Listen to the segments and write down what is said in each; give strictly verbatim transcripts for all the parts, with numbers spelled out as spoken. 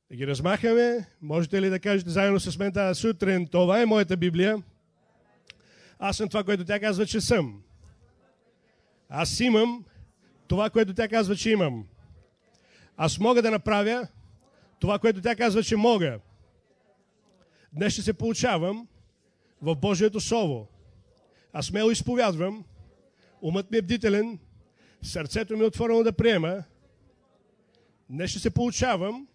Да ги размахаме. Можете ли да кажете заедно с мен тази сутрин: това е моята Библия. Аз съм това, което тя казва, че съм. Аз имам това, което тя казва, че имам. Аз мога да направя това, което тя казва, че мога. Днес ще се получавам в Божието Слово. Аз смело изповядвам, умът ми е бдителен, сърцето ми е отворено да приема. Днес ще се получавам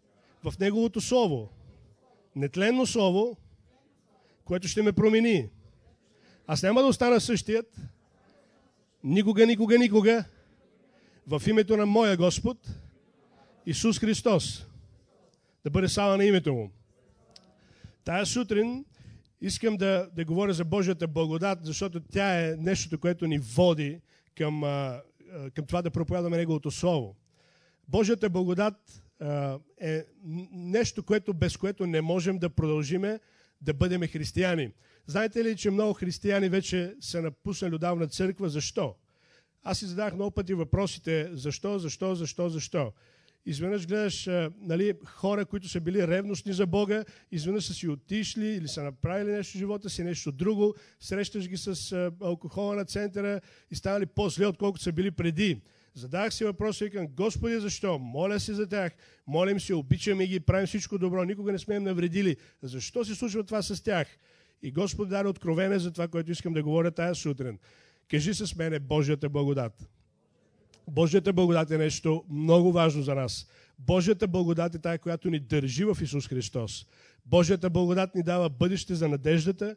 в Неговото Слово. Нетленно Слово, което ще ме промени. Аз няма да остана същият, никога, никога, никога, в името на моя Господ Исус Христос. Да бъде слава на името Му. Тая сутрин искам да, да говоря за Божията благодат, защото тя е нещото, което ни води към, към това да проповядваме Неговото Слово. Божията благодат а, е нещо, което, без което не можем да продължиме да бъдем християни. Знаете ли, че много християни вече са напуснали отдавна църква? Защо? Аз си задах много пъти въпросите: защо, защо, защо, защо? Изведнъж гледаш а, нали, хора, които са били ревностни за Бога, изведнъж са си отишли или са направили нещо в живота си, нещо друго, срещаш ги с а, алкохола на центъра и станали по-зле, отколкото са били преди. Задах си въпроса и към: Господи, защо? Моля се за тях, молим се, обичаме ги, правим всичко добро, никога не сме им навредили. Защо се случва това с тях? И Господ даде откровение за това, което искам да говоря тая сутрин. Кажи с мене: Божията благодат. Божията благодат е нещо много важно за нас. Божията благодат е тая, която ни държи в Исус Христос. Божията благодат ни дава бъдеще за надеждата.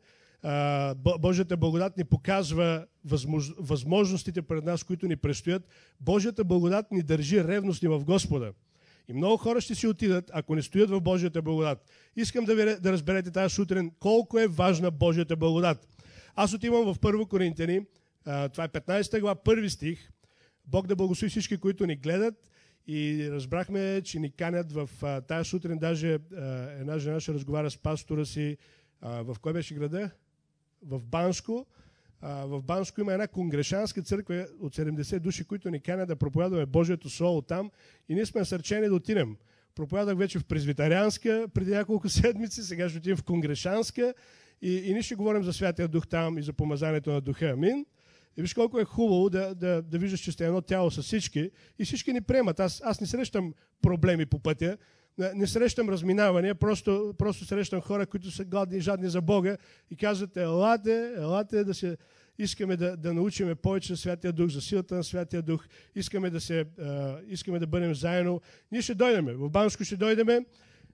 Божията благодат ни показва възможностите пред нас, които ни предстоят. Божията благодат ни държи ревностни в Господа. И много хора ще си отидат, ако не стоят в Божията благодат. Искам да, ви, да разберете тази сутрин колко е важна Божията благодат. Аз отивам в Първо Коринтияни, това е петнайсета глава, първи стих. Бог да благослови всички, които ни гледат. И разбрахме, че ни канят в тази сутрин. Даже една жена ще разговаря с пастора си. В кой беше града? В Банско. В Банско има една конгрешанска църква от седемдесет души, които ни канят да проповядваме Божието Слово там. И ние сме насърчени да отидем. Проповядах вече в Презвитарианска преди няколко седмици, сега ще отидем в Конгрешанска. И, и ние ще говорим за Святия Дух там и за помазанието на Духа. Амин. И виж колко е хубаво да, да, да виждаш, че сте едно тяло с всички и всички ни приемат. Аз, аз не срещам проблеми по пътя, не, не срещам разминавания, просто, просто срещам хора, които са гладни и жадни за Бога и казват: елате, елате да се... Искаме да, да научиме повече за Святия Дух, за силата на Святия Дух, искаме да, се, а, искаме да бъдем заедно. Ние ще дойдеме, в Банско ще дойдеме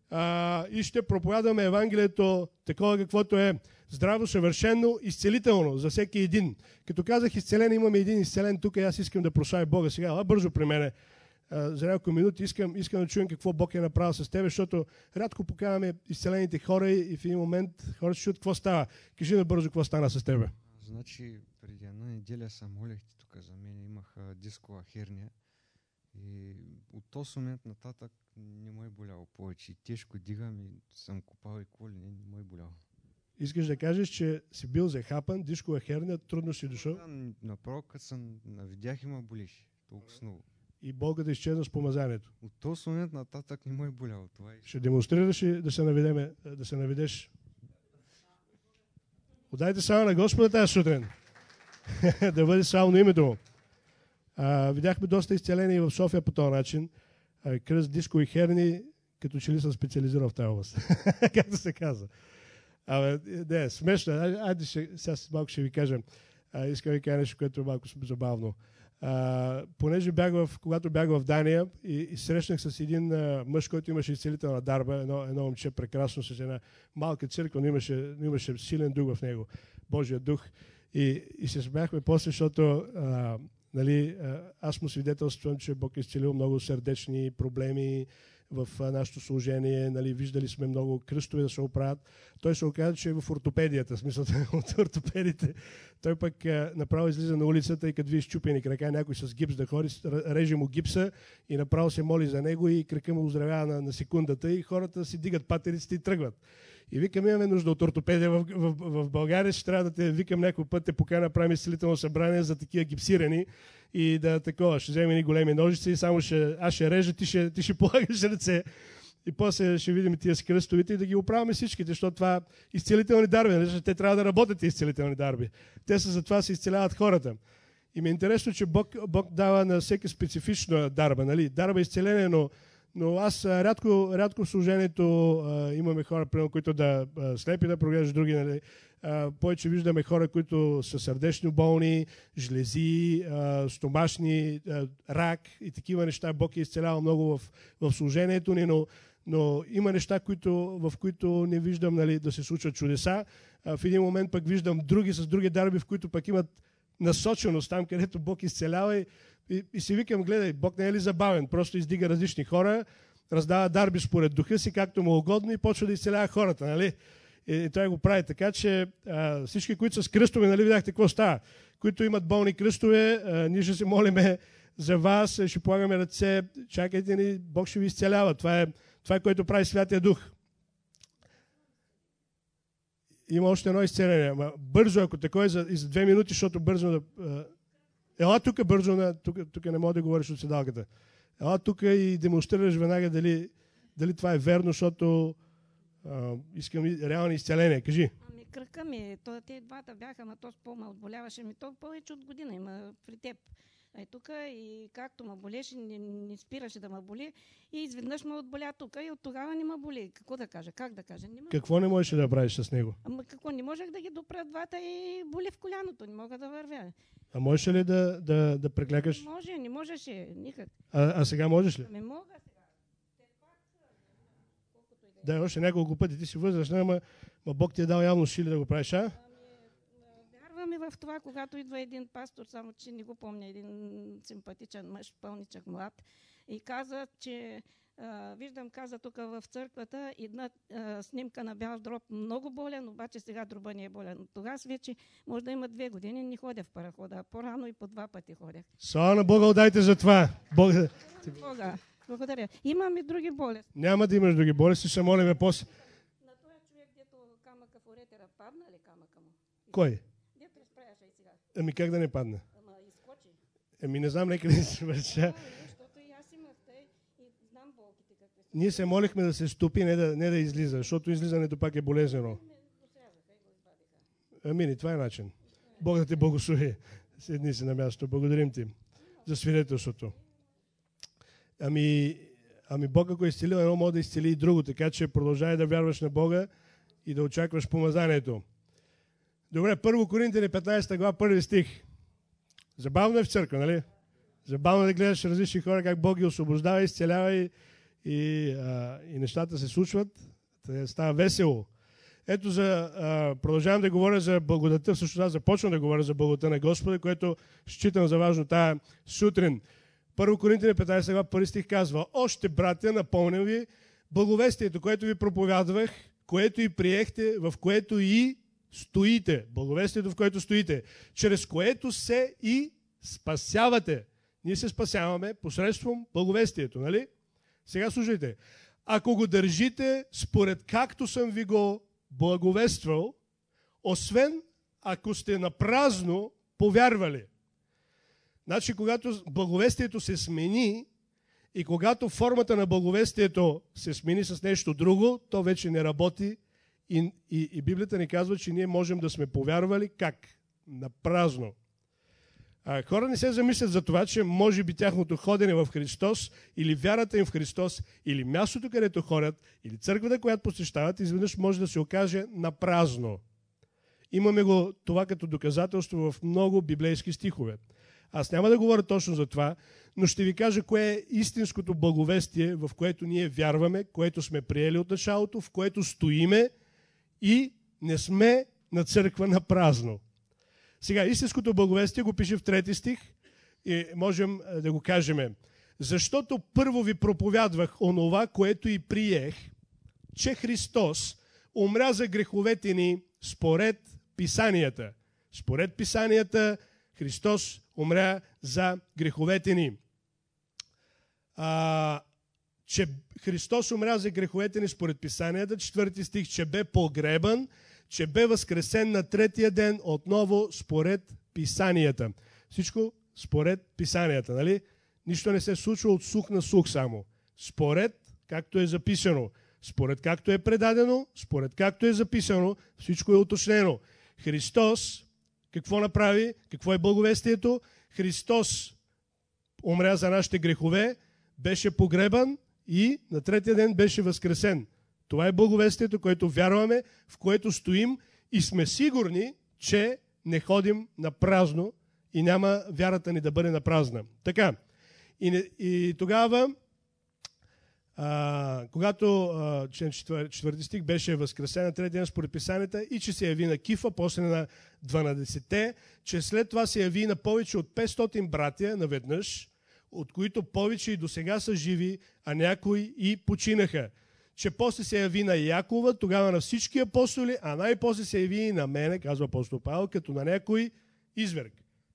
а, и ще проповядваме Евангелието такова, каквото е: здраво, съвършено, изцелително за всеки един. Като казах изцелен, имаме един изцелен тук и аз искам да прославя Бога сега. Ела бързо при мене. За няколко минути искам, искам да чуем какво Бог е направил с тебе, защото рядко покаваме изцелените хора и в един момент хората ще чуят какво става. Кажи набързо какво стана с тебе. Значи, преди една неделя се молихте тук за мен, имах дискова херния и от този момент нататък не ме е боляло повече. Тежко дигам и съм купал и коли, не, не ме е боляло. Искаш да кажеш, че си бил захапан, дискова херния, трудно си дошъл? Да, направо като съм навидях и ме болеше толкова много. И Бога да изчезна с помазанието. От този момент нататък не ме е боляло. Това е... Ще демонстрираш ли да се, наведеме, да се наведеш? Отдайте слава на Господа тази сутрин. Да бъде славно името Му. А, видяхме доста изцелени в София по този начин. А, кръст, диско и херни, като че ли съм специализирал в тази област. Както се казва. Абе, не, смешно. Айде, ще, сега малко ще ви кажа. А, искам ви кажа нещо, което е малко забавно. А, понеже бях в, когато бях в Дания и, и срещнах с един а, мъж, който имаше изцелителна дарба, едно, едно момче прекрасно с една малка църква, но имаше, но имаше силен дух в него, Божия дух. И, и се смяхме после, защото а, нали, а, аз му свидетелствам, че Бог е изцелил много сърдечни проблеми в а, нашето служение. Нали, виждали сме много кръстове да се оправят. Той се оказа, че е в ортопедията, в смисъл от ортопедите. Той пък а, направо излиза на улицата и като ви изчупени крака, някой с гипс да ходи, реже му гипса и направо се моли за него и крака му оздравява на, на секундата и хората си дигат патериците и тръгват. И викам: имаме нужда от ортопедия в, в, в, в България, ще трябва да те викам някой път, те покана да правим изцелително събрание за такива гипсирани и да такова, ще вземем ни големи ножици и само ще, аз ще режа, ти ще, ти ще полагаш ръце. и после ще видим тия с кръстовите и да ги оправяме всичките, защото това изцелителни дарби. Нали? Те трябва да работят тези изцелителни дарби. Те са за това се изцеляват хората. И ми е интересно, че Бог, Бог дава на всеки специфична дарба. Нали? Дарба изцеление, но, но аз рядко, рядко в служението а, имаме хора, примерно, които да а, слепи да проглеждат други. Нали? А, повече виждаме хора, които са сърдечно болни, жлези, а, стомашни, а, рак и такива неща. Бог е изцелява много в, в служението ни, но, но има неща, които, в които не виждам, нали, да се случват чудеса. А, в един момент пък виждам други с други дарби, в които пък имат насоченост там, където Бог изцелява и, и, и си викам, гледай, Бог не е ли забавен? Просто издига различни хора, раздава дарби според духа си, както му угодно и почва да изцелява хората, нали? И, и той го прави така, че а, всички, които са с кръстове, нали, видяхте какво става? Които имат болни кръстове, а, ние ще се молиме за вас, ще полагаме ръце, чакайте ни, Бог ще ви изцелява. Това е, това е което прави Святия Дух. Има още едно изцеление. Ама бързо, ако такова е за, и за две минути, защото бързо да... Ела тук бързо, на, тук, тук не мога да говориш от седалката. Ела тук и демонстрираш веднага дали, дали това е верно, защото а, искам реални изцеления. Кажи. Ами кръка ми, то, те двата бяха, ама то по-ме отболяваше ми. То повече от година има при теб. Е, тук и както ме болеше, не, не спираше да ме боли. И изведнъж ме отболя тук и от тогава не ме боли. Какво да кажа? Как да кажа? Не Какво не можеш да правиш с него? Ама какво? Не можех да ги допра двата и боли в коляното. Не мога да вървя. А можеш ли да, да, да преклякаш? Не може, не можеше никак. А, а сега можеш ли? Ами мога сега. Да, още няколко пъти. Ти си възрастна, ама Бог ти е дал явно сили да го правиш, а? Вярваме в това, когато идва един пастор, само че не го помня, един симпатичен мъж, пълничък млад, и каза, че а, виждам, каза тук в църквата, една а, снимка на бял дроб, много болен, обаче сега дроба не е болен. Тогава вече може да има две години, не ходя в парахода, а по-рано и по два пъти ходях. Слава на Бога, отдайте за това. Бог... Бога, благодаря. Имам и други болести. Няма да имаш други болести, ще молиме после. На този човек, дето камъка в уретера, падна ли камъка му? Кой? Дето разправяше и сега. Ами как да не падне? Ама изкочи. Еми не знам, нека да се върша. Защото и аз имах тъй и знам болките какви са. Ние се молихме да се стопи, не да, не да излиза, защото излизането пак е болезнено. Ами, това е начин. Бог да те благослови. Седни си на място. Благодарим ти за свидетелството. Ами, ами Бог, ако е изцелил едно, може да изцели и друго, така че продължай да вярваш на Бога и да очакваш помазанието. Добре, първо Коринтяни петнадесета глава, първи стих. Забавно е в църква, нали? Забавно е да гледаш различни хора, как Бог ги освобождава, изцелява и, и, а, и нещата се случват. Тъй става весело. Ето, за, а, продължавам да говоря за благодата, всъщност аз започвам да говоря за благодата на Господа, което считам за важно тая сутрин. Първо Коринтяни петнадесета глава, първи стих казва: още, братя, напомням ви благовестието, което ви проповядвах, което и приехте, в което и стоите. Благовестието, в което стоите, чрез което се и спасявате. Ние се спасяваме посредством благовестието, нали? Сега слушайте. Ако го държите според както съм ви го благовествал, освен ако сте напразно повярвали. Значи, когато благовестието се смени и когато формата на благовестието се смени с нещо друго, то вече не работи. И, и, и Библията ни казва, че ние можем да сме повярвали как? Напразно. А, хора не се замислят за това, че може би тяхното ходене в Христос или вярата им в Христос, или мястото, където ходят, или църквата, която посещават, изведнъж може да се окаже напразно. Имаме го това като доказателство в много библейски стихове. Аз няма да говоря точно за това, но ще ви кажа кое е истинското благовестие, в което ние вярваме, което сме приели от началото, в което стоиме и не сме на църква на празно. Сега, истинското благовестие го пише в трети стих и можем да го кажем. Защото първо ви проповядвах онова, което и приех, че Христос умря за греховете ни според Писанията. Според Писанията Христос умря за греховете ни. А, че Христос умря за греховете ни според Писанията, четвърти стих, че бе погребан, че бе възкресен на третия ден отново според Писанията. Всичко според Писанията, нали? Нищо не се случва от сух на сух само. Според както е записано. Според както е предадено, според както е записано, всичко е уточнено. Христос какво направи? Какво е благовестието? Христос умря за нашите грехове, беше погребан и на третия ден беше възкресен. Това е благовестието, което вярваме, в което стоим и сме сигурни, че не ходим на празно и няма вярата ни да бъде на празна. Така, и, не, и тогава, а, когато а, четвърти стих беше възкресен на третия ден според писанията и че се яви на Кифа, после на дванадесетте, че след това се яви на повече от петстотин братя наведнъж, от които повече и до сега са живи, а някои и починаха. Че после се яви на Якова, тогава на всички апостоли, а най-после се яви и на мене, казва апостол Павел, като на някой изверг.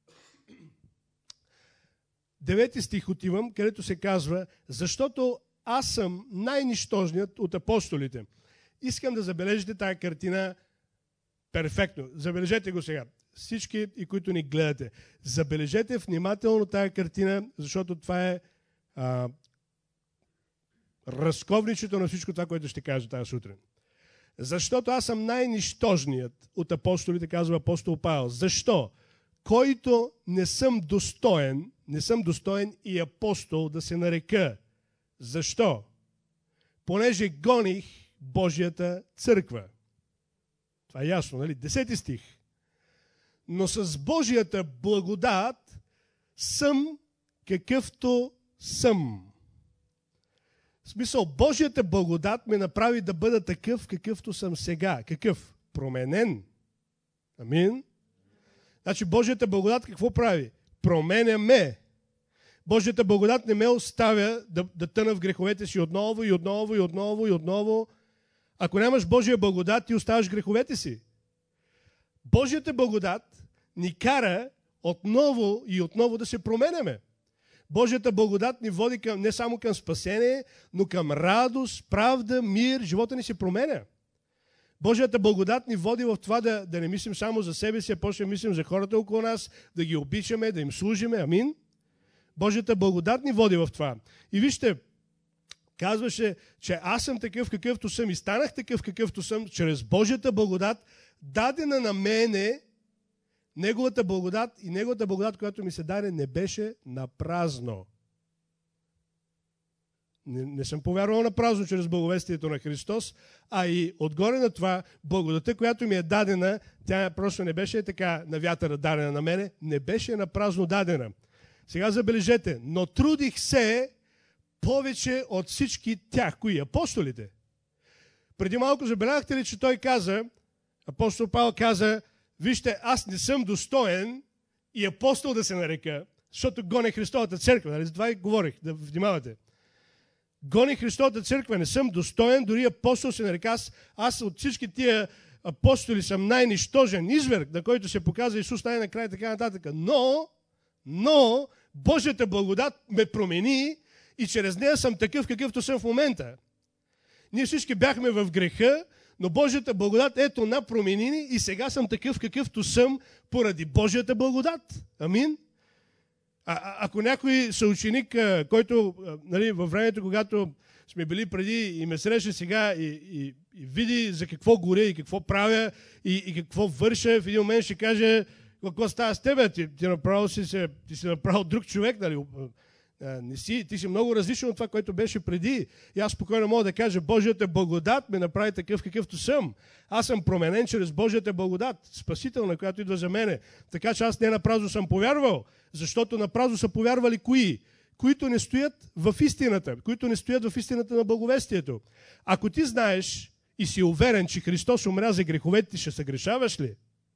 Девети стих отивам, където се казва, защото аз съм най-нищожният от апостолите. Искам да забележите тази картина перфектно. Забележете го сега. Всички, и които ни гледате. Забележете внимателно тази картина, защото това е а, разковничето на всичко това, което ще кажа тази сутрин. Защото аз съм най-нищожният от апостолите, казва апостол Павел. Защо? Който не съм достоен, не съм достоен и апостол да се нарека. Защо? Понеже гоних Божията църква. Това е ясно, нали? Десети стих. Но с Божията благодат съм какъвто съм. В смисъл, Божията благодат ме направи да бъда такъв, какъвто съм сега. Какъв? Променен. Амин. Значи Божията благодат какво прави? Променя ме. Божията благодат не ме оставя да, да тъна в греховете си отново и отново и отново и отново. Ако нямаш Божия благодат, ти оставаш греховете си. Божията благодат ни кара отново и отново да се променяме. Божията благодат ни води към, не само към спасение, но към радост, правда, мир. Живота ни се променя. Божията благодат ни води в това да, да не мислим само за себе си, а после мислим за хората около нас, да ги обичаме, да им служиме. Амин. Божията благодат ни води в това. И вижте, казваше, че аз съм такъв какъвто съм и станах такъв какъвто съм чрез Божията благодат, дадена на мене. Неговата благодат и неговата благодат, която ми се даде, не беше на празно. Не, не съм повярвал на празно чрез благовестието на Христос, а и отгоре на това, благодата, която ми е дадена, тя просто не беше така на вятъра дадена на мене, не беше на празно дадена. Сега забележете, но трудих се повече от всички тях. Кои? Апостолите. Преди малко забелязахте ли, че той каза, апостол Павел каза, вижте, аз не съм достоен и апостол да се нарека, защото гоня Христовата църква. Нали? За това и говорих, да внимавате. Гоня Христовата църква, не съм достоен, дори апостол се нарека. Аз, аз от всички тия апостоли съм най-нищожен изверг, на който се показва Исус най-накрая и така нататък. Но, но, Божията благодат ме промени и чрез нея съм такъв, какъвто съм в момента. Ние всички бяхме в греха, но Божията благодат ето на променини и сега съм такъв, какъвто съм поради Божията благодат. Амин. А, а, ако някой съученик, който нали, във времето, когато сме били преди и ме среща сега и, и, и види за какво горя и какво правя и, и какво върша, в един момент ще каже, какво става с тебе? Ти, ти, направил си, се, ти си направил друг човек, нали? Не си, ти си много различен от това, което беше преди. И аз спокойно мога да кажа, Божията благодат ме направи такъв, какъвто съм. Аз съм променен чрез Божията благодат, спасителна, която идва за мене. Така че аз не напразно съм повярвал, защото напразно са повярвали кои? Които не стоят в истината, които не стоят в истината на благовестието. Ако ти знаеш и си уверен, че Христос умря за греховете ти, ще съгрешаваш ли?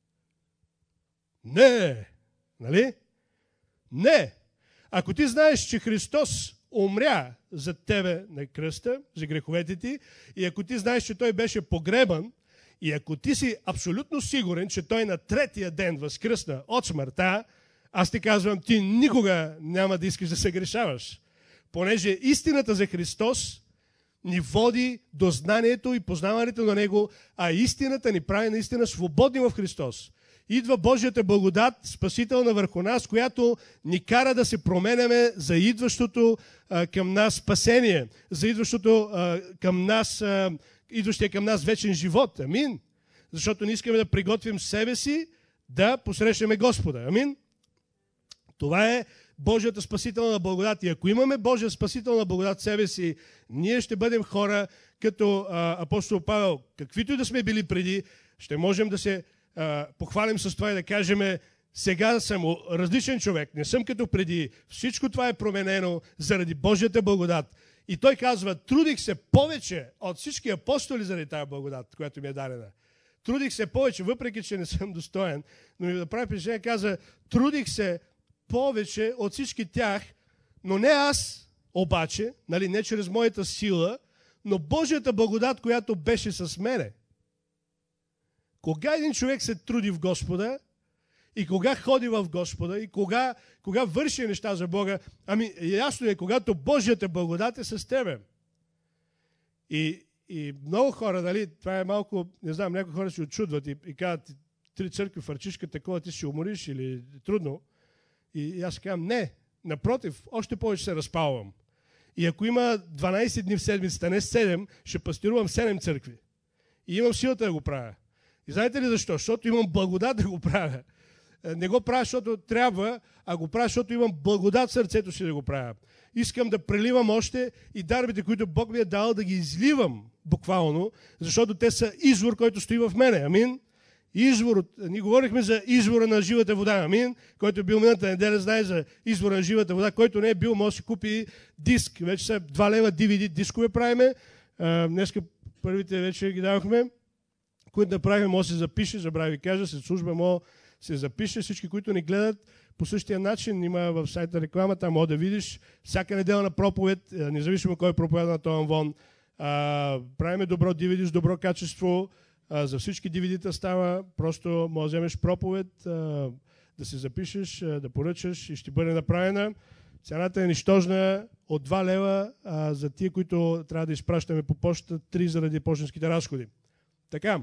Не! Нали? Не! Ако ти знаеш, че Христос умря за тебе на кръста, за греховете ти, и ако ти знаеш, че Той беше погребан, и ако ти си абсолютно сигурен, че Той на третия ден възкръсна от смъртта, аз ти казвам, ти никога няма да искаш да се грешаваш. Понеже истината за Христос ни води до знанието и познаването на Него, а истината ни прави наистина свободни в Христос. идва Божията благодат, спасителна върху нас, която ни кара да се променяме за идващото а, към нас спасение, за идващото а, към нас, а, идващия към нас вечен живот. Амин. Защото не искаме да приготвим себе си да посрещнем Господа. Амин. Това е Божията спасителна благодат. И ако имаме Божия спасителна благодат в себе си, ние ще бъдем хора, като а, апостол Павел, каквито и да сме били преди, ще можем да се а, похвалим с това и да кажем: сега съм различен човек, не съм като преди, всичко това е променено заради Божията благодат. И той казва: трудих се повече от всички апостоли заради тази благодат, която ми е дадена. Трудих се повече, въпреки че не съм достоен, но ми да прави впечатление, каза: трудих се повече от всички тях, но не аз обаче, нали, не чрез моята сила, но Божията благодат, която беше с мене. Кога един човек се труди в Господа и кога ходи в Господа и кога, кога върши неща за Бога, ами ясно е, когато Божията благодат е с тебе. И, и много хора, нали, това е малко, не знам, някои хора се отчудват и, и казват: три църкви фарчишка, такова ти ще умориш или трудно. И, и аз казвам: не, напротив, още повече се разпалвам. И ако има дванайсет дни в седмицата, не седем, ще пастирувам седем църкви. И имам силата да го правя. И знаете ли защо? Защото имам благодат да го правя. Не го правя, защото трябва, а го правя, защото имам благодат в сърцето си да го правя. Искам да преливам още и дарбите, които Бог ми е дал, да ги изливам буквално, защото те са извор, който стои в мене. Амин. Извор, ние говорихме за извора на живата вода. Амин. Който е бил миналата неделя, знае за извора на живата вода. Който не е бил, може да си купи диск. Вече са два лева ди ви ди дискове правиме. Днеска първите вече ги давахме. Които направихме, може да се запише, забравя ви кажа, след служба може да се запише. Всички, които ни гледат по същия начин, има в сайта реклама, там може да видиш всяка неделна проповед, независимо кой проповеда на този вон. Правиме добро ди ви ди с добро качество. А, за всички ди ви ди-та става, просто може да вземеш проповед, а, да се запишеш, а, да поръчаш и ще бъде направена. Цената е нищожна, от два лева, а за тия, които трябва да изпращаме по почта, три заради почтенските разходи. Така,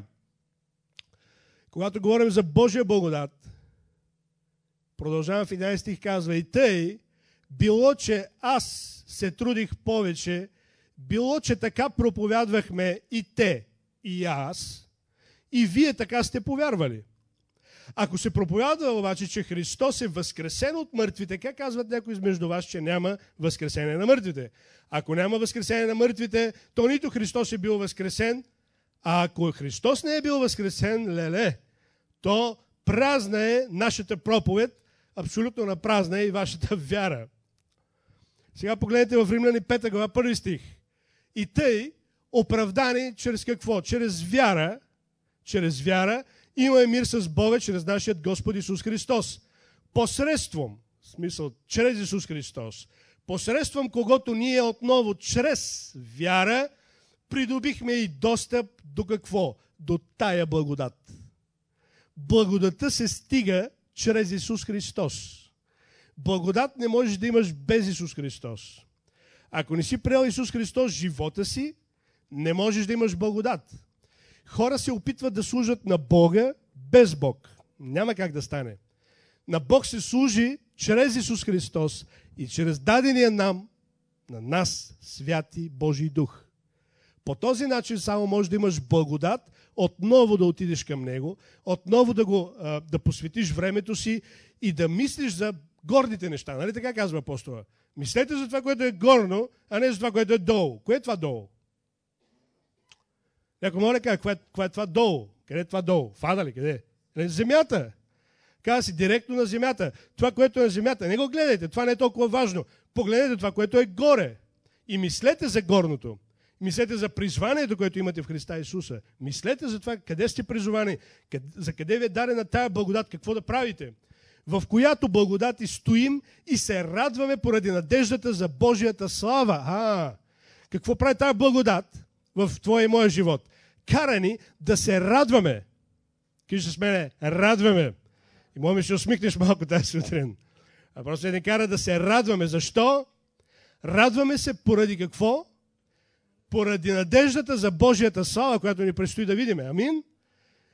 когато говорим за Божия благодат, продължавам в единайсети стих, казва: и тъй, било, че аз се трудих повече, било, че така проповядвахме и те, и аз, и вие така сте повярвали. Ако се проповядва обаче, че Христос е възкресен от мъртвите, как казват някои измежду вас, че няма възкресение на мъртвите? Ако няма възкресение на мъртвите, то нито Христос е бил възкресен, а ако Христос не е бил възкресен, леле, то празна е нашата проповед, абсолютно на празна е и вашата вяра. Сега погледнете в Римляни пета глава, първи стих. И тъй, оправдани чрез какво? Чрез вяра, чрез вяра имаме мир с Бога, чрез нашият Господ Исус Христос. Посредством, в смисъл, чрез Исус Христос, посредством когото ние отново, чрез вяра, придобихме и достъп до какво? До тая благодат. Благодата се стига чрез Исус Христос. Благодат не можеш да имаш без Исус Христос. Ако не си приел Исус Христос в живота си, не можеш да имаш благодат. Хора се опитват да служат на Бога без Бог. Няма как да стане. На Бог се служи чрез Исус Христос и чрез дадения нам, на нас, святи Божий дух. По този начин само можеш да имаш благодат, отново да отидеш към Него, отново да, го, да посветиш времето си и да мислиш за горните неща. Нали така казва апостола? Мислете за това, което е горно, а не за това, което е долу. Кое е това долу? Някой може да кажа, кое, кое е това долу? Къде е това долу? Фада ли? Къде? Къде е земята? Казва си директно на земята. Това, което е на земята, не го гледайте. Това не е толкова важно. Погледнете това, което е горе. И мислете за горното. Мислете за призванието, което имате в Христа Исуса. Мислете за това, къде сте призвани, къде, за къде ви е дадена тая благодат, какво да правите. В която благодат и стоим и се радваме поради надеждата за Божията слава. А, какво прави тая благодат в твоя и моя живот? Кара ни да се радваме. Кажи с мене, радваме. И може ми ще усмихнеш малко тази сутрин. А просто ни кара да се радваме. Защо? Радваме се поради какво? Поради надеждата за Божията слава, която ни предстои да видим. Амин?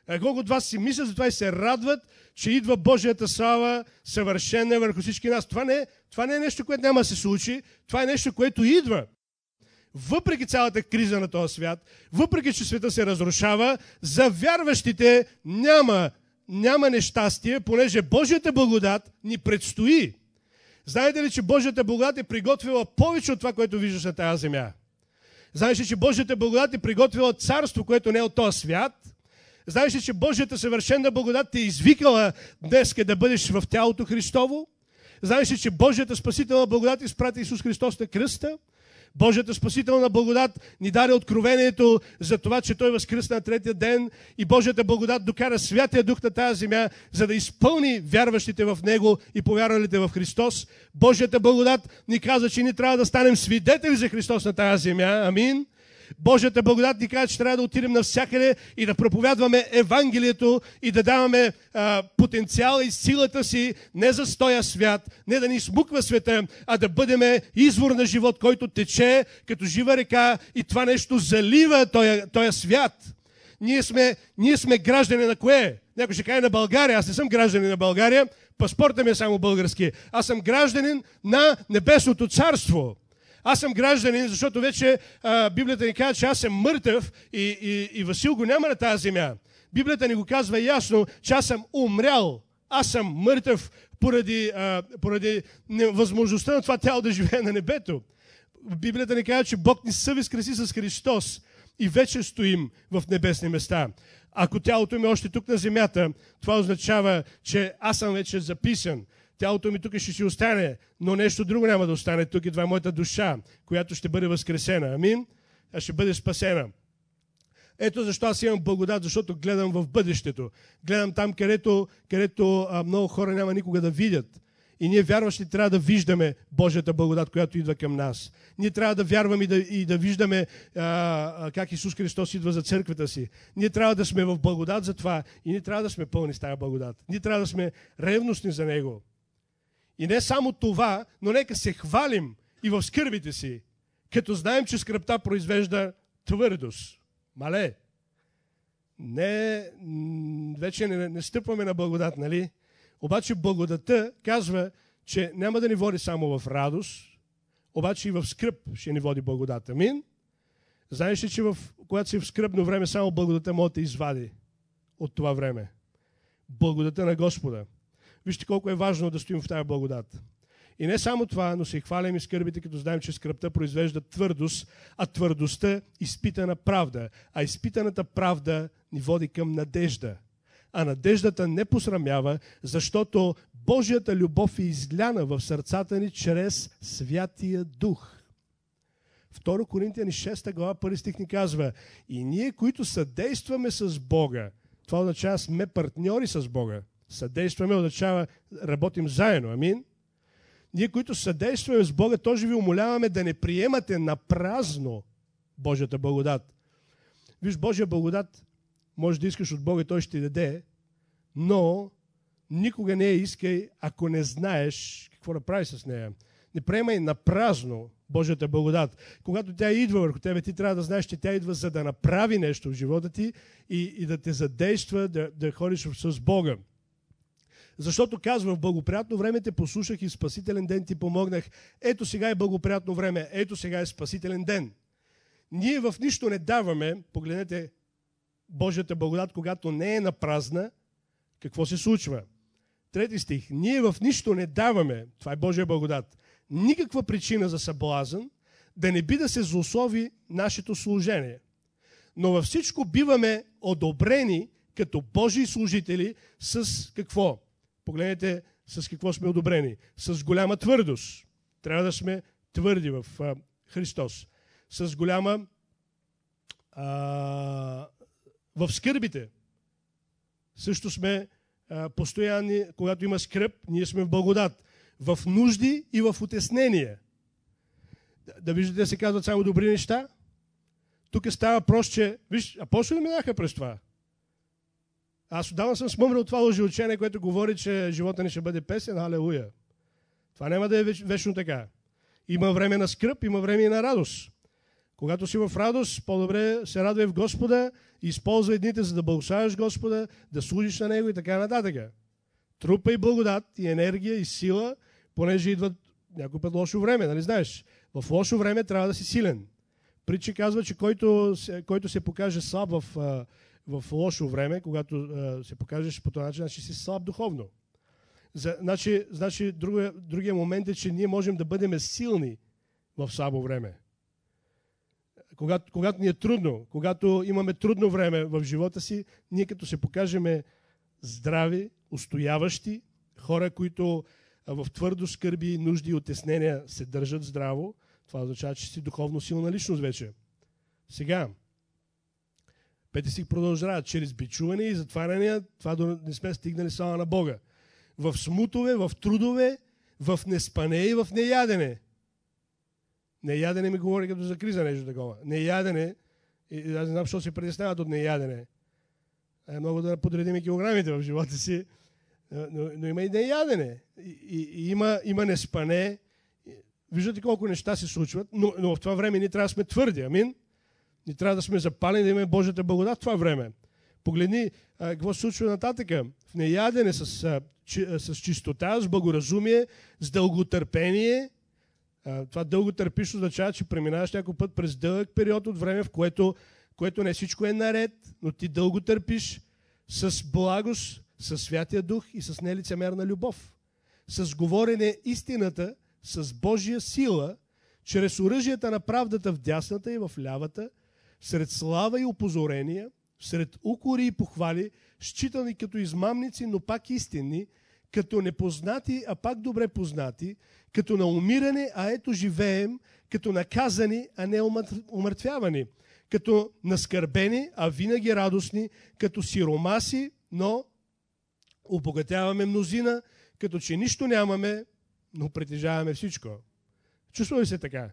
А колко от вас си мислят за това и се радват, че идва Божията слава съвършена върху всички нас. Това не, това не е нещо, което няма да се случи. Това е нещо, което идва. Въпреки цялата криза на този свят, въпреки че света се разрушава, за вярващите няма, няма нещастие, понеже Божията благодат ни предстои. Знаете ли, че Божията благодат е приготвила повече от това, което виждаш на тази земя? Знаеш ли, че Божията благодат е приготвила царство, което не е от този свят? Знаеш ли, че Божията съвършена благодат те е извикала днеска да бъдеш в тялото Христово? Знаеш ли, че Божията спасителна благодат изпрати Исус Христос на кръста? Божията спасителна благодат ни даде откровението за това, че Той възкръсна на третия ден и Божията благодат докара Святия Дух на тази земя, за да изпълни вярващите в Него и повярвалите в Христос. Божията благодат ни каза, че ни трябва да станем свидетели за Христос на тази земя. Амин. Божията благодат ни казва, че трябва да отидем навсякъде и да проповядваме Евангелието и да даваме а, потенциала и силата си не за стоя свят, не да ни смуква света, а да бъдем извор на живот, който тече като жива река и това нещо залива този свят. Ние сме, ние сме граждани на кое? Някой ще каже на България. Аз не съм гражданин на България, паспортът ми е само български. Аз съм гражданин на Небесното царство. Аз съм гражданин, защото вече а, Библията ни казва, че аз съм мъртъв и, и, и Васил го няма на тази земя. Библията ни го казва ясно, че аз съм умрял. Аз съм мъртъв поради, а, поради невъзможността на това тяло да живее на небето. Библията ни казва, че Бог ни съвъзкреси с Христос и вече стоим в небесни места. Ако тялото ми е още тук на земята, това означава, че аз съм вече записан. Тялото ми тук ще си остане, но нещо друго няма да остане тук и това е моята душа, която ще бъде възкресена. Амин? А ще бъде спасена. Ето защо аз имам благодат, защото гледам в бъдещето. Гледам там, където, където а, много хора няма никога да видят. И ние вярващи трябва да виждаме Божията благодат, която идва към нас. Ние трябва да вярваме и да, и да виждаме а, а, как Исус Христос идва за църквата си. Ние трябва да сме в благодат за това и ние трябва да сме пълни с тази благодат. Ние трябва да сме ревностни за Него. И не само това, но нека се хвалим и в скърбите си, като знаем, че скръбта произвежда твърдост. Мале, не, вече не, не стъпваме на благодат, нали? Обаче благодата казва, че няма да ни води само в радост, обаче и в скръб ще ни води благодат. Амин? Знаеш ли, че в, когато си в скръбно време, само благодата може да те извади от това време. Благодата на Господа. Вижте колко е важно да стоим в тази благодат. И не само това, но се хвалим и скърбите, като знаем, че скръбта произвежда твърдост, а твърдостта изпитана правда. А изпитаната правда ни води към надежда. А надеждата не посрамява, защото Божията любов е изляна в сърцата ни чрез Святия Дух. Второ Коринтияни шеста глава, първи стих ни казва: и ние, които съдействаме с Бога, това означава сме партньори с Бога. Съдействаме означава работим заедно. Амин? Ние, които съдействаме с Бога, тоже ви умоляваме да не приемате на празно Божията благодат. Виж, Божия благодат може да искаш от Бога и Той ще ти даде, но никога не я искай, ако не знаеш какво да правиш с нея. Не приемай на празно Божията благодат. Когато тя идва върху тебе, ти трябва да знаеш, че тя идва за да направи нещо в живота ти и, и да те задейства да, да ходиш с Бога. Защото казва, в благоприятно време те послушах и в спасителен ден ти помогнах. Ето сега е благоприятно време, ето сега е спасителен ден. Ние в нищо не даваме, погледнете Божията благодат, когато не е на празна, какво се случва? Трети стих. Ние в нищо не даваме, това е Божия благодат, никаква причина за съблазън, да не би да се злослови нашето служение. Но във всичко биваме одобрени като Божии служители с какво? Погледнете с какво сме одобрени. С голяма твърдост. Трябва да сме твърди в а, Христос. С голяма а, в скърбите. Също сме а, постоянни, когато има скръб, ние сме в благодат. В нужди и в утеснение. Да, да виждате, да се казват само добри неща. Тук става въпрос, че виж, апостолите минаха през това. Аз отдавна съм смъмрал това лъжеучение, което говори, че живота ни ще бъде песен, алелуя. Това няма да е вечно така. Има време на скръб, има време и на радост. Когато си в радост, по-добре се радвай в Господа и използвай дните, за да благославяш Господа, да служиш на Него и така нататък. Трупай благодат и енергия и сила, понеже идват някой път лошо време, нали знаеш? В лошо време трябва да си силен. Притчи казва, че който се, който се покаже слаб в, в лошо време, когато се покажеш по този начин, значи си слаб духовно. За, значи, значи другия, другия момент е, че ние можем да бъдем силни в слабо време. Когато, когато ни е трудно, когато имаме трудно време в живота си, ние като се покажем здрави, устояващи, хора, които в твърдо скърби, нужди и отеснения се държат здраво, това означава, че си духовно силна личност вече. Сега, пети стих продължава, чрез бичуване и затваряния, това да не сме стигнали слава на Бога. В смутове, в трудове, в неспане и в неядене. Неядене ми говори като за криза нещо такова. Неядене, и аз не знам, защо се притесняват от неядене. Е много да подредим и килограмите в живота си, но, но има и неядене. И, и, и има, има неспане. Виждате колко неща се случват, но, но в това време ние трябва да сме твърди. Амин. Ние трябва да сме запалени, да имаме Божията благодат в това време. Погледни а, какво се случва нататъка. В неядене с, а, чи, а, с чистота, с благоразумие, с дълготърпение. А, това дълготърпиш означава, че преминаваш някой път през дълъг период от време, в което, което не всичко е наред, но ти дълго търпиш с благост, с Святия Дух и с нелицемерна любов. С говорене истината, с Божия сила, чрез оръжията на правдата в дясната и в лявата, сред слава и опозорения, сред укори и похвали, считани като измамници, но пак истинни, като непознати, а пак добре познати, като на умиране, а ето живеем, като наказани, а не умъртвявани, като наскърбени, а винаги радостни, като сиромаси, но обогатяваме мнозина, като че нищо нямаме, но притежаваме всичко. Чувства ли се така?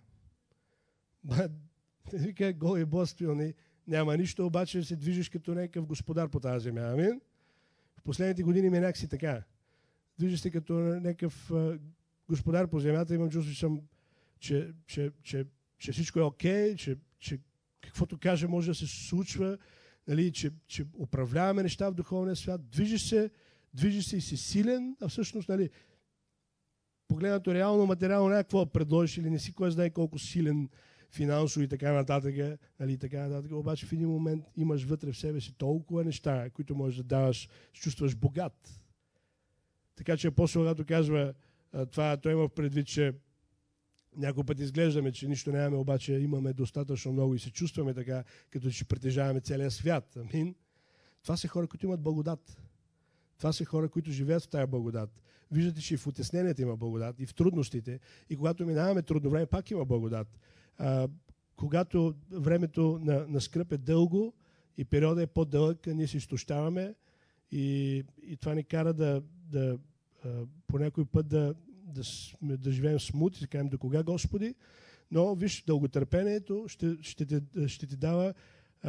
Вика, гол и боствилни, няма нищо, обаче се движиш като някакъв господар по тази земя. Амин? В последните години ми някакси така. Движиш се като някакъв а, господар по земята, имам чувство, че, съм, че, че, че, че всичко е окей, okay, че, че каквото каже може да се случва, нали, че, че управляваме неща в духовния свят, движиш се, движиш се и си силен, а всъщност, нали, погледнато реално, материално, някакво да предложиш или не си кой знае колко силен финансово и така нататък, нали, така нататък, обаче в един момент имаш вътре в себе си толкова неща, които можеш да даваш, се чувстваш богат. Така че апостол, когато казва това, той има предвид, че някой път изглеждаме, че нищо нямаме, обаче имаме достатъчно много и се чувстваме така, като че притежаваме целия свят. Амин. Това са хора, които имат благодат. Това са хора, които живеят в тая благодат. Виждате, че и в утесненията има благодат, и в трудностите. И когато минаваме трудно време, пак има благодат. А, когато времето на, на скръп е дълго и периода е по-дълъг, ние се изтощаваме и, и това ни кара да, да а, по някой път да, да, сме, да живеем смут и да кажем до кога, Господи. Но виж, дълготърпението ще, ще, те, ще ти дава а,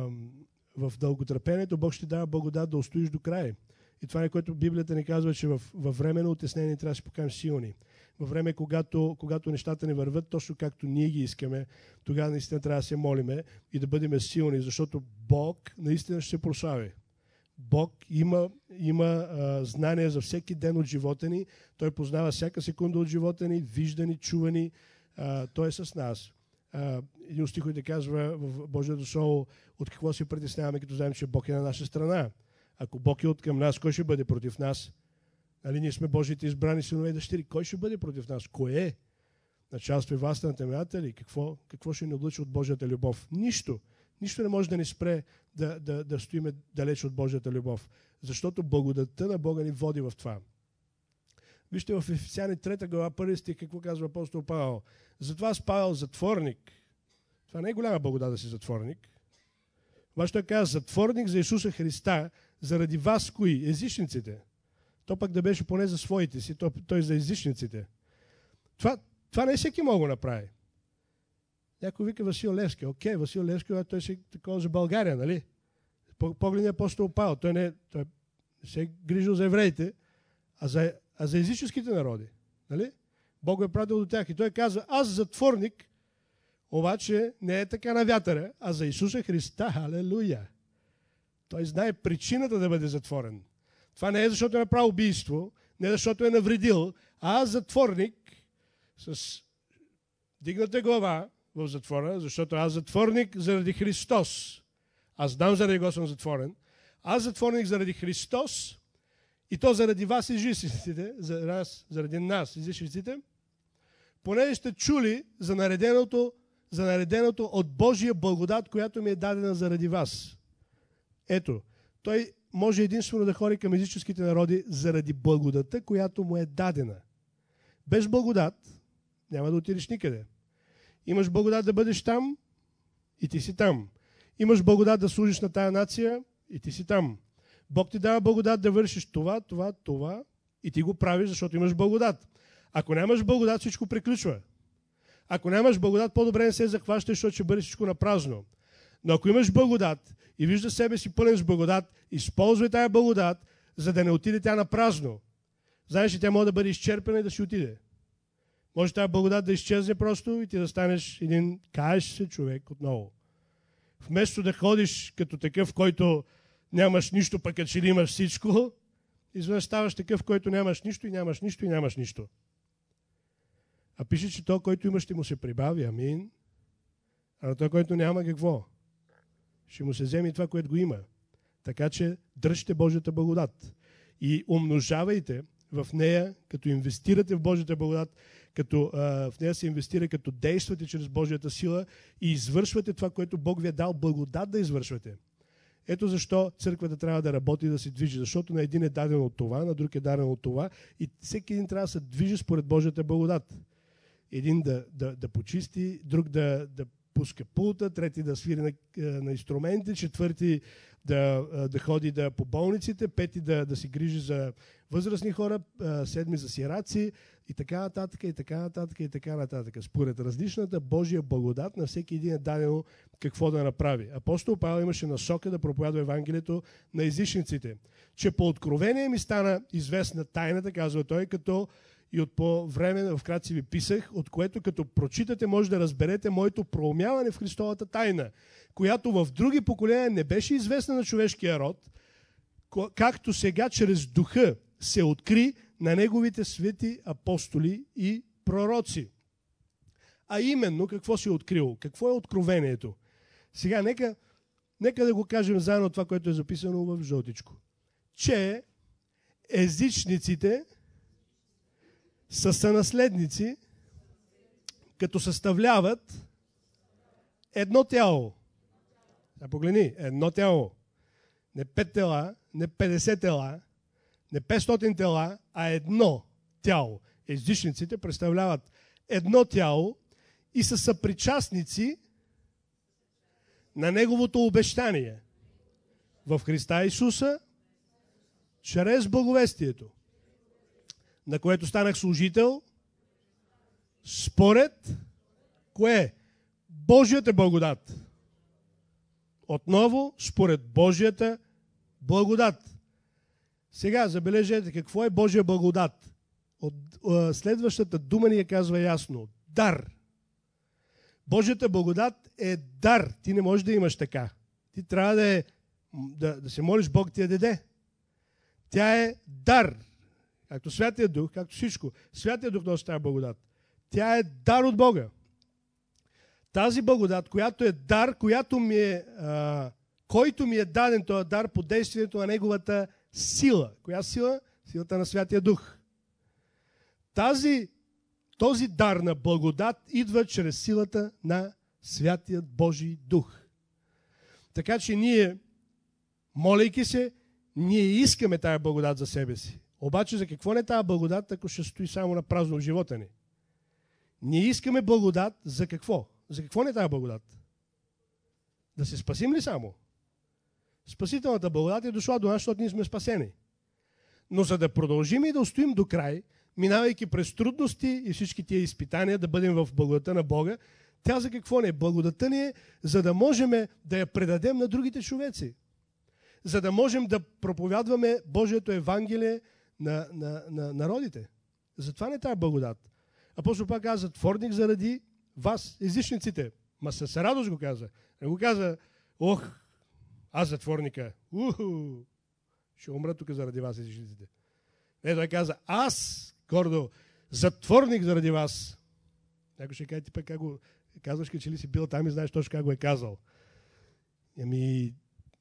в дълготърпението Бог ще дава благодат да устоиш до края. И това е, което Библията ни казва, че във, във време на отеснение трябва да се покажем силни. Във време, когато, когато нещата не върват точно както ние ги искаме, тогава наистина трябва да се молиме и да бъдем силни, защото Бог наистина ще се прослави. Бог има, има а, знание за всеки ден от живота ни. Той познава всяка секунда от живота ни, вижда ни, чува ни. А, той е с нас. А, един от стиховете казва в Божието Слово, от какво се притесняваме, като знаем, че Бог е на наша страна. Ако Бог е от към нас, кой ще бъде против нас? Нали, ние сме Божите избрани синове и дъщери. Кой ще бъде против нас? Кое е? Началство и властта на темята ли? Какво, какво ще ни облича от Божията любов? Нищо. Нищо не може да ни спре да, да, да стоиме далеч от Божията любов. Защото благодатта на Бога ни води в това. Вижте в Ефесяни трета глава, първи стих, какво казва апостол Павел. Затова аз Павел затворник. Това не е голяма благодат да си затворник. Обаче той казва, затворник за Исуса Христа, заради вас кои? Езичниците. То пък да беше поне за своите си, то, той за езичниците. Това, това не всеки мога да направи. Някой вика Васил Левски. Окей, Васил Левски, той си такова за България, нали? Погледни апостол Павел. Той не, той не се е грижил за евреите, а за, а за езическите народи. Нали? Бог го е пратил до тях. И той казва, аз затворник, Обаче не е така на вятъра, а за Исуса Христа. Халелуя! Той знае причината да бъде затворен. Това не е защото е направил убийство, не е защото е навредил, а затворник с дигната глава в затвора, защото аз затворник заради Христос. Аз знам заради го съм затворен. Аз затворник заради Христос и то заради вас, езичниците, заради нас, заради нас, езичниците, понеже сте чули за нареденото, за нареденото от Божия благодат, която ми е дадена заради вас. Ето, той може единствено да ходи към езическите народи заради благодата, която му е дадена. Без благодат няма да отидеш никъде. Имаш благодат да бъдеш там и ти си там. Имаш благодат да служиш на тая нация и ти си там. Бог ти дава благодат да вършиш това, това, това и ти го правиш, защото имаш благодат. Ако нямаш благодат, всичко приключва. Ако нямаш благодат, по-добре не се захващаш, защото ще бъде всичко напразно. Но ако имаш благодат и виждаш себе си пълен с благодат, използвай тая благодат, за да не отиде тя напразно. Знаеш ли, тя може да бъде изчерпена и да си отиде. Може тая благодат да изчезне просто и ти да станеш един каеш се човек отново. Вместо да ходиш като такъв, който нямаш нищо, пък като че ли имаш всичко, изведнъж ставаш такъв, който нямаш нищо и нямаш нищо и нямаш нищо. А пише, че то, който има, ще му се прибави. Амин. А на той, който няма, какво? Ще му се вземе това, което го има. Така че дръжте Божията благодат. И умножавайте в нея, като инвестирате в Божията благодат, като а, в нея се инвестира, като действате чрез Божията сила и извършвате това, което Бог ви е дал благодат да извършвате. Ето защо църквата трябва да работи и да се движи, защото на един е дадено от това, на друг е дадено от това и всеки един трябва да се движи според Божията благодат. Един да, да, да почисти, друг да, да пуска пулта, трети да свири на, на инструменти, четвърти да, да ходи да, по болниците, пети да, да се грижи за възрастни хора, седми за сираци и така нататък, и така нататък, и така нататък. Според различната Божия благодат на всеки един е дадено какво да направи. Апостол Павел имаше насока да проповядва Евангелието на езичниците, че по откровение ми стана известна тайната, казва той, като и от по време, вкратце ви писах, от което като прочитате, може да разберете моето проумяване в Христовата тайна, която в други поколения не беше известна на човешкия род, както сега чрез духа се откри на неговите свети апостоли и пророци. А именно, какво се е открило? Какво е откровението? Сега, нека, нека да го кажем заедно това, което е записано в жълтичко. Че езичниците са сънаследници, като съставляват едно тяло. А погледни, едно тяло. Не пет тела, не петдесет тела, не петстотин тела, а едно тяло. Езичниците представляват едно тяло и са съпричастници на Неговото обещание в Христа Исуса чрез благовестието, на което станах служител, според кое? Божията благодат. Отново, според Божията благодат. Сега забележете какво е Божия благодат. От, от следващата дума ни я казва ясно. Дар. Божията благодат е дар. Ти не можеш да имаш така. Ти трябва да, е, да, да се молиш Бог ти я даде. Тя е дар. Както Святия Дух, както всичко. Святия Дух носи тази благодат. Тя е дар от Бога. Тази благодат, която е дар, която ми е, а, който ми е даден този дар по действието на Неговата сила. Коя сила? Силата на Святия Дух. Тази, този дар на благодат идва чрез силата на Святия Божий Дух. Така че ние, молейки се, ние искаме тая благодат за себе си. Обаче за какво не тая благодат, ако ще стои само на празно в живота ни? Ние искаме благодат за какво? За какво не тая благодат? Да се спасим ли само? Спасителната благодат е дошла до нас, защото ние сме спасени. Но за да продължим и да устоим до край, минавайки през трудности и всички тия изпитания, да бъдем в благодата на Бога, тя за какво не е? Благодата ни е, за да можем да я предадем на другите човеци. За да можем да проповядваме Божието Евангелие на, на, на народите. Затова не е тая благодат. Апостол пак каза, затворник заради вас, езичниците. Ма с радост го каза. Не го каза, ох, аз затворника. Уху, ще умра тук заради вас езичниците. Не, той каза, аз, гордо, затворник заради вас. Някой ще каже, ти пък как го казваш, че ли си бил там и знаеш точно как го е казал. Ами,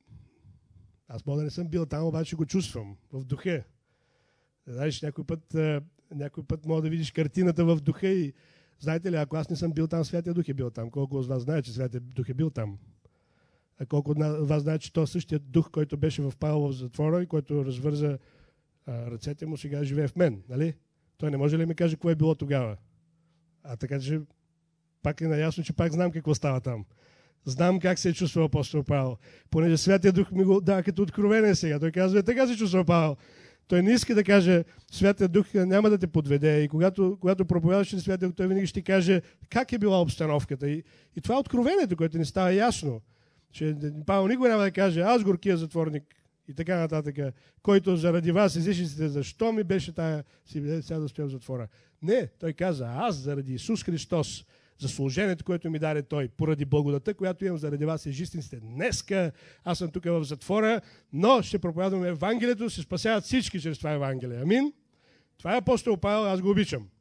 аз мога да не съм бил там, обаче го чувствам в духа. Знаеш, някой път, някой път мога да видиш картината в духа и знаете ли, ако аз не съм бил там, Святия Дух е бил там. Колко от вас знае, че Святия Дух е бил там? А колко от вас знае, че то същия дух, който беше в Павел в затвора и който развърза а, ръцете му, сега живее в мен, нали? Той не може ли ми каже какво е било тогава? А така че пак е наясно, че пак знам какво става там. Знам как се е чувствал апостол Павел. Понеже Святия Дух ми го дава като откровение сега. Той казва, така се чувства Павел. Той не иска да каже, Святия Дух няма да те подведе. И когато, когато проповядваш на Святия Дух, той винаги ще каже как е била обстановката. И, и това е откровението, което ни става ясно. Че Павел никога няма да каже, аз горкия затворник и така нататък, който заради вас езичниците, защо ми беше тая си сега да стоя в затвора. Не, той каза, аз заради Исус Христос, за служението, което ми даде Той, поради благодата, която имам заради вас езичниците. Днеска аз съм тук в затвора, но ще проповядвам Евангелието, се спасяват всички чрез това Евангелие. Амин? Това е апостол Павел, аз го обичам.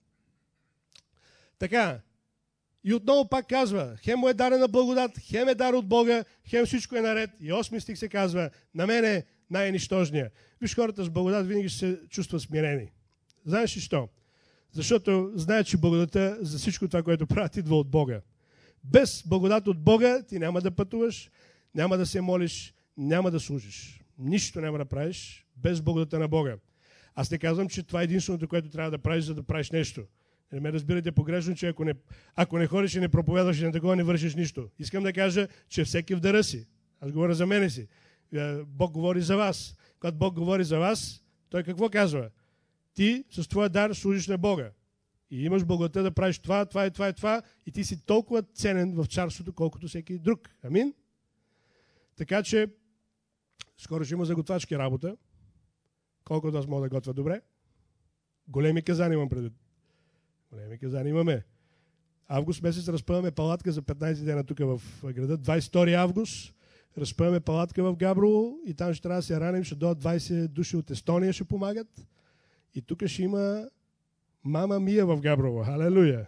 Така, и отново пак казва, хем му е дарена благодат, хем е дар от Бога, хем всичко е наред. И осми стих се казва, на мен е най-нищожния. Виж, хората с благодат винаги ще се чувстват смирени. Знаеш ли що? Защото знаят, че благодата за всичко това, което правят, идва от Бога. Без благодат от Бога ти няма да пътуваш, няма да се молиш, няма да служиш. Нищо няма да правиш без благодата на Бога. Аз не казвам, че това е единственото, което трябва да правиш, за да правиш нещо. Не ме разбирате погрешно, че ако не, ако не ходиш и не проповядваш и на такова, не вършиш нищо. Искам да кажа, че всеки в дъра си. Аз говоря за мене си. Бог говори за вас. Когато Бог говори за вас, Той какво казва? Ти с твоя дар служиш на Бога. И имаш благодата да правиш това, това и това и това. И ти си толкова ценен в царството, колкото всеки друг. Амин? Така че, скоро ще има заготвачки работа. Колкото аз мога да готвя добре. Големи казани имам предвид. Големи казани имаме. Август месец разпъваме палатка за петнайсет дена тук в града. двайсет и втори август разпъваме палатка в Габрово и там ще трябва да се раним. Ще дойдат двайсет души от Естония, ще помагат. И тук ще има мама Мия в Габрово. Халелуя!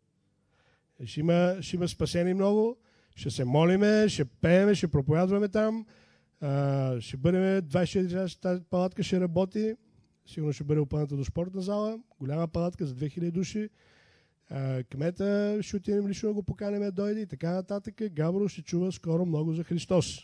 Ще има, ще има спасени много. Ще се молиме, ще пееме, ще проповядваме там. А, ще бъдем двайсет и четири часа, тази палатка ще работи. Сигурно ще бъде опъната до спортна зала. Голяма палатка за две хиляди души. А, кмета ще отидем лично да го поканем да дойде и така нататък. Габрово ще чува скоро много за Христос.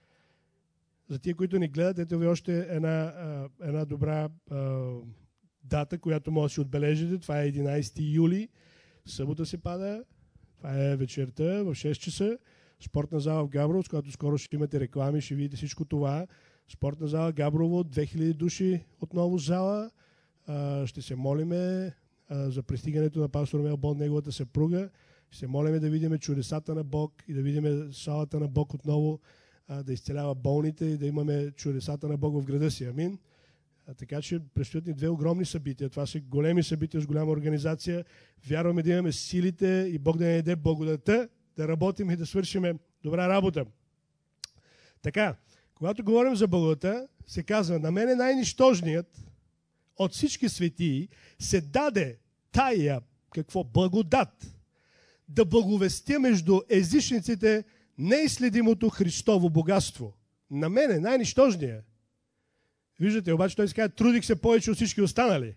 За тия, които ни гледат, ето ви още една, една добра а, дата, която може да си отбележите. Това е единайсети юли. Събота се пада. Това е вечерта в шест часа. Спортна зала в Габрово, с която скоро ще имате реклами, ще видите всичко това. Спортна зала Габрово, две хиляди души отново зала. А, ще се молиме а, за пристигането на пастор Мел Бон, неговата съпруга. Ще се молиме да видим чудесата на Бог и да видим салата на Бог отново, а, да изцелява болните и да имаме чудесата на Бог в града си. Амин. А, така че предстоят ни две огромни събития. Това са големи събития с голяма организация. Вярваме да имаме силите и Бог да ни даде благодата да работим и да свършим добра работа. Така, когато говорим за благодата, се казва, на мен е най-нищожният от всички светии се даде тая, какво, благодат, да благовестя между езичниците неизследимото Христово богатство. На мен е най-нищожният. Виждате, обаче той се казва, трудих се повече от всички останали.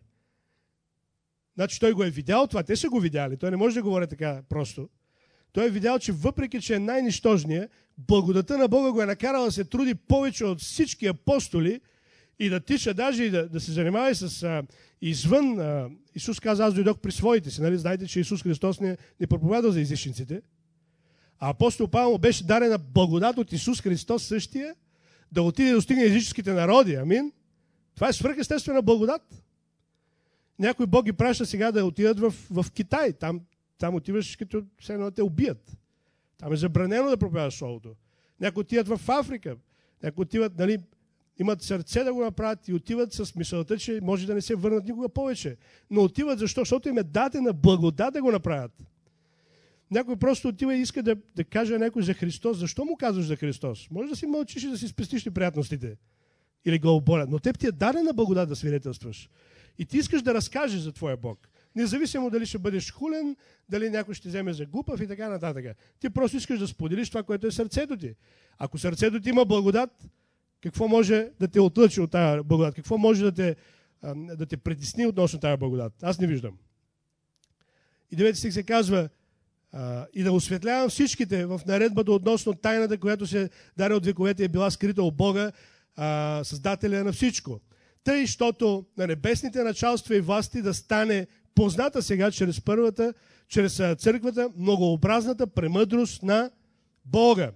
Значи той го е видял това, те са го видяли, той не може да говори така просто. Той е видял, че въпреки, че е най-нищожният, благодата на Бога го е накарала да се труди повече от всички апостоли и да тича даже и да, да се занимава и с а, извън. А, Исус каза, аз дойдох при своите си. Нали? Знаете, че Исус Христос не, не проповядал за езичниците. А апостол Павел му беше дарена благодат от Исус Христос същия да отиде да достигне езическите народи. Амин. Това е свръхестествена благодат. Някой Бог ги праща сега да отидат в, в Китай. Там Там отиваш, като все едно те убият. Там е забранено да проповядаш Словото. Някои отиват в Африка. Някои отиват, нали, имат сърце да го направят и отиват с мисълта, че може да не се върнат никога повече. Но отиват защо? Защото им е дадена благодат да го направят. Някой просто отива и иска да, да каже някой за Христос. Защо му казваш за Христос? Може да си мълчиш и да си спестиш неприятностите. Или го оболят. Но теб ти е дадена благодат да свидетелстваш. И ти искаш да разкажеш за твоя Бог. Независимо дали ще бъдеш хулен, дали някой ще вземе за глупав и така нататък. Ти просто искаш да споделиш това, което е сърцето ти. Ако сърцето ти има благодат, какво може да те отлъчи от тази благодат? Какво може да те, да те притесни относно тази благодат? Аз не виждам. И девети стих се казва, а, и да осветлявам всичките в наредбата относно тайната, която се даде от вековете е била скрита от Бога, а, Създателя на всичко. Тъй, щото на небесните началства и власти да стане позната сега чрез първата, чрез църквата, многообразната премъдрост на Бога.